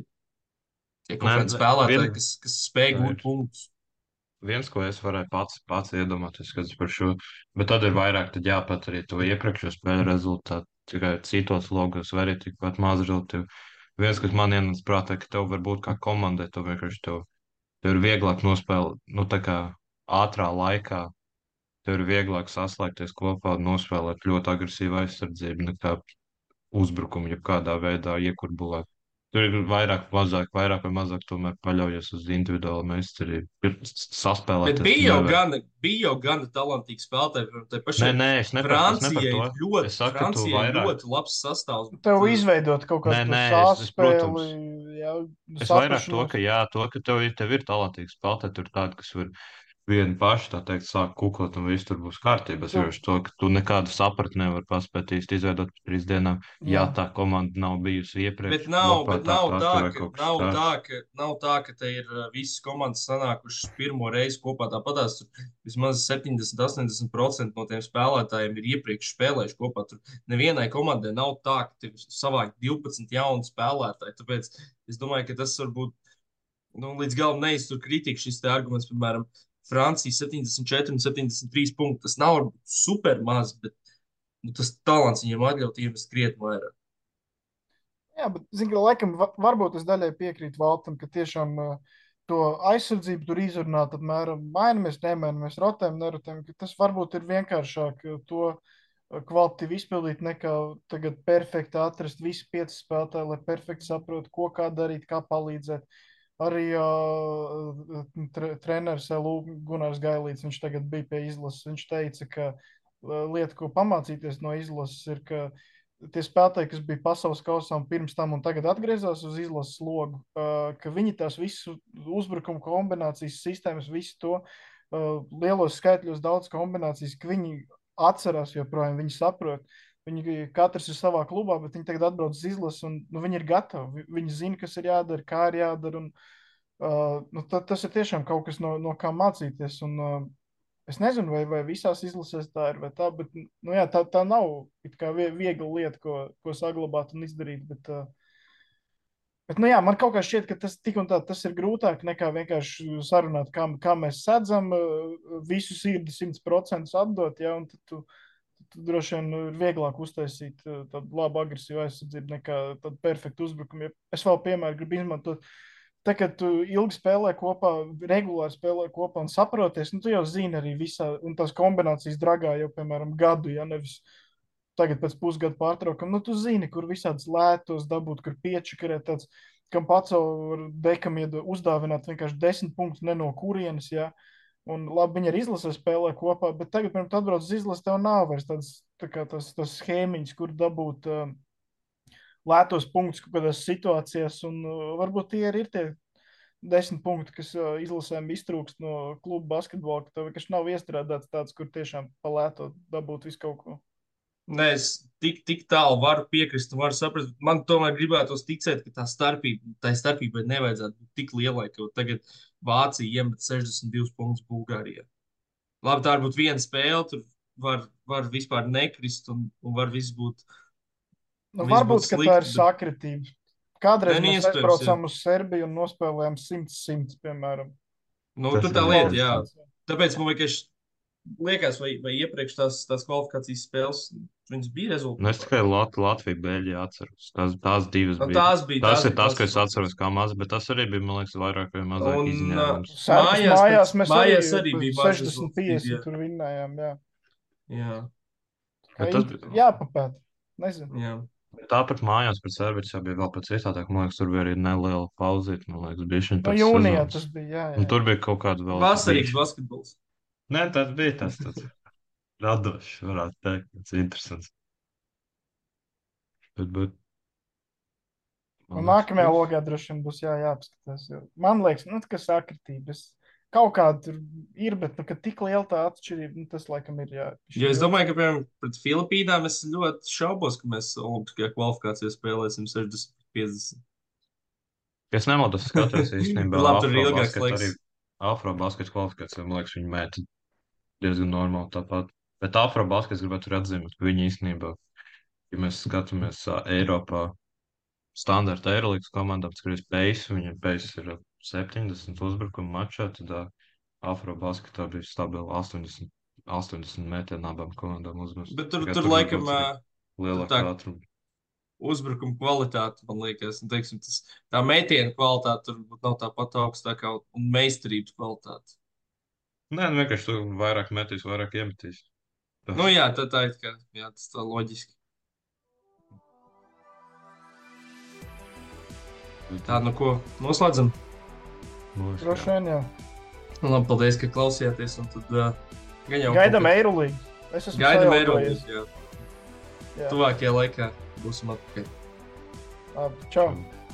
tie kaut Nē, kādi nē, spēlētāji, vien- kas, kas spēj tā gūt ir. punktus. Viens, ko es varēju pats, pats iedomāties, kas par šo, bet tad ir vairāk, tad jāpat arī to iepriekšējo spēļu rezultātu, tikai citos logos, vai arī tikpat maz rezultātu. Viens, kas man ienāca prātā, ka tev varbūt kā komandai, tev vienkārši tev, tev ir vieglāk nospēlēt, nu tā kā ātrā laikā, tev ir vieglāk saslēgties kopā un nospēlēt ļoti agresīvu aizsardzību nekā uzbrukumu, ja kādā veidā iekurbulēt. Tur ir vairāk, mazāk, vairāk vai mazāk tomēr paļaujies uz individuālu meistarību. Ir saspēlēt. Bet bija jau, gan, bija jau gan talantīgi spēlētāji. piemēram, tai Nē, pašai nē, es ne par, es ne par Francijai to. ir ļoti, Es saku, ka tu Francijai vairāk. ļoti labs sastāvs. bet, Tev uh, izveidot kaut Nē, kādu nē, es- es, sāspēli, protams. jā, Es vairāk to, saprašanos. ka jā, to, ka tev, ir- tev ir talantīgi spēlētāji, tur tādi, kas var vieni paši, tā teikt, sāk kuklot un viss tur būs kārtībā. Es Tu- vienkārši to, ka tu nekādu sapratni nevar paspēt īsti izveidot pēc trīs dienām, ja Jā. tā komanda nav bijusi iepriekš. Bet nav, kopā, bet nav tā, tā, tur vai ka, kaut kas nav tāds. tā, ka, nav tā, ka te ir uh, visas komandas sanākušas pirmo reizi kopā. Tāpatās tur vismaz septiņdesmit līdz astoņdesmit procenti no tiem spēlētājiem ir iepriekš spēlējuši kopā. Tur nevienai komandai nav tā, ka tur savākt divpadsmit jaunu spēlētāju. Tāpēc es domāju, ka tas varbūt nu, līdz galam neiztur kritiku šis te arguments, piemēram, Francija septiņdesmit četri un septiņdesmit trīs punkti. Tas nav varbūt super maz, bet nu, tas talants viņiem atļaut iemest krietni vairāk. Jā, bet, zinu, ka laikam, va- varbūt es daļai piekrītu Valtam, ka tiešām uh, to aizsardzību tur izrunāt apmēram mainamies, nemainamies, rotējam, nerotējam, ka tas varbūt ir vienkāršāk uh, to uh, kvalitatīvi izpildīt nekā tagad perfekti atrast visi pieci spēlētāji, lai perfekti saprotu, ko kā darīt, kā palīdzēt. Arī uh, tre, treneris L U Gunārs Gailīts, viņš tagad bija pie izlases, viņš teica, ka uh, lieta, ko pamācīties no izlases, ir, ka tie spēlētāji, kas bija pasaules kausā un pirms tam un tagad atgriezās uz izlases logu, uh, ka viņi tās visu uzbrukumu kombinācijas sistēmas, visu to uh, lielos skaitļos daudz kombinācijas, ka viņi atcerās joprojām, viņi saprot. Viņi katrs ir savā klubā, bet viņi tagad atbrauc uz izlasi un nu, viņi ir gatavi. Vi- Viņi zina, kas ir jādara, kā ir jādara. Un, uh, nu, ta, tas ir tiešām kaut kas, no, no kā mācīties. Un, uh, es nezinu, vai, vai visās izlasēs tā ir, vai tā, bet nu, jā, tā, tā nav it kā vie- viegla lieta, ko, ko saglabāt un izdarīt. Bet, uh, Bet, nu jā, man kaut kā šķiet, ka tas tik un tā tas ir grūtāk nekā vienkārši sarunāt, kā, kā mēs sēdzam, visu sirdi simts procentus atdot, ja, un tad tu, tu droši vien ir vieglāk uztaisīt eh, tādu labu agresīvu aizsardzību nekā tādu perfektu uzbrukumu. Ja es vēl piemēru gribu izmantot. Tā, kad tu ilgi spēlē kopā, regulāri spēlē kopā un saproties, nu tu jau zini arī visā, un tās kombinācijas dragā jau, piemēram, gadu, ja nevis tagad pēc pusgada pārtraukuma, nu tu zini, kur visādus lētos dabūt, kur piečakarēt tāds, kam pats var Bekam ied uzdāvināt vienkārši desmit punktus ne no kurienes, ja. Un labi, viņi arī izlasē spēlē kopā, bet tagad, pirms tu atbrauc uz izlasi, tev nav vairs tāds, tā kā tas, tas schēmiņas, kur dabūt uh, lētos punktus kaut kādās situācijās, un uh, varbūt tie arī ir tie desmit punkti, kas uh, izlasēm iztrūkst no kluba basketbola, ka tev vienkārši nav iestrādāts tāds, kur tiešām pa lēto dabūt visu kaut ko. Nē, es tik, tik tālu varu piekrist un varu saprast. Man tomēr gribētos ticēt, ka tā starpība, tai starpībai nevajadzētu būt tik lielai, ka tagad Vācija iemet sešdesmit divus punktus Bulgārijā. Labi, tā var būt viena spēle, tur var, var vispār nekrist un, un var viss būt. Nu, viss varbūt, būt ka slikti, tā ir bet- sakritība. Kādreiz Nē, mēs iespējams, aizbraucām uz Serbiju un nospēlējām simt simts, piemēram. Nu, Tas tur tā ir lieta, iespējams. jā. Tāpēc man vienkārši liekas, vai, vai iepriekš tās, tās kvalifikācijas spēles, viņas bija Nu, es rezultāti. tikai Lat Latviju, Beļģiju atceros. Tās, tās divas Nu, bija. tās bija. Tas tās ir bija tas, ko es tās- atceros kā maz, bet tas arī bija, man liekas, vairāk vai mazāk Un, izņēmums. Serbijas Mājās mājās pēc- mēs mājās arī, arī bija maz sešdesmit rezultāti, piecdesmit jā. tur vinnējām, jā. Jā, Kā Bet tas int- bija- jāpapēta. Nezinu. jā. Tāpat mājās pret Serbiju jau bija vēl pēc citādāk. Man liekas, tur bija arī neliela pauzīt. Man liekas, bija šī No jūnijā tas bija, jā, jā. Un tur bija kaut kāda vēl. Vasarīgs basketbols. Nē, tas bija tas tāds radošs, varētu teikt. Tas ir interesants. Bet, bet. man Un liekas, nākamajā viss. logā droši vien būs jā, jāapskatās. Jo man liekas, nu, ka sakritība. Es kaut kāda tur ir, bet nu, ka tik liela tā atšķirība, nu, tas laikam ir jā. Jo es domāju, ka piemēram pret Filipīnām es ļoti šaubos, ka mēs Olimpiskajā kvalifikācijā spēlēsim sešdesmit piecdesmit. Ja es nemaldos, es skatos īstenībā. Labi, tur ir ilgāks Afrobasket laiks. arī Afrobasket kvalifikācijā, man liekas, viņi mēt diezgan normāli tāpat. Bet Afrobasket gribētu arī atzīmēt, ka viņi īstenībā, ja mēs skatāmies ā, Eiropā, standarta Eirolandes komandām, kas ir Pace, viņiem Pace ir ap septiņdesmit uzbrukuma mačā, tad ā, Afrobasketā bija stabili astoņdesmit, astoņdesmit metienu abām komandām uzmest. Bet tur, Tikai tur bija laikam daudz arī ā, lielāka tā- ātruma. uzbrukuma kvalitāte, man liekas, un, teiksim, tas, tā metiena kvalitāte tur varbūt nav tāpat augstākā un meistarības kvalitāte. Nē, nu vienkārši tu vairāk metīs, vairāk iemetīs. Tas- Nu jā, tā, tā ir kā, jā, tas tā loģiski. Tā, nu ko, noslēdzam. Būs, jā. Droši vien, jā. Labi, paldies, ka klausījāties, un tad uh, gan jau Gaidām kaut kad- Eirolīgu. Es esmu Gaidām sajautājies. Eirolīgu, jā. Jā. Tuvākajā laikā būsim atpakaļ. Labi, čau. Čau.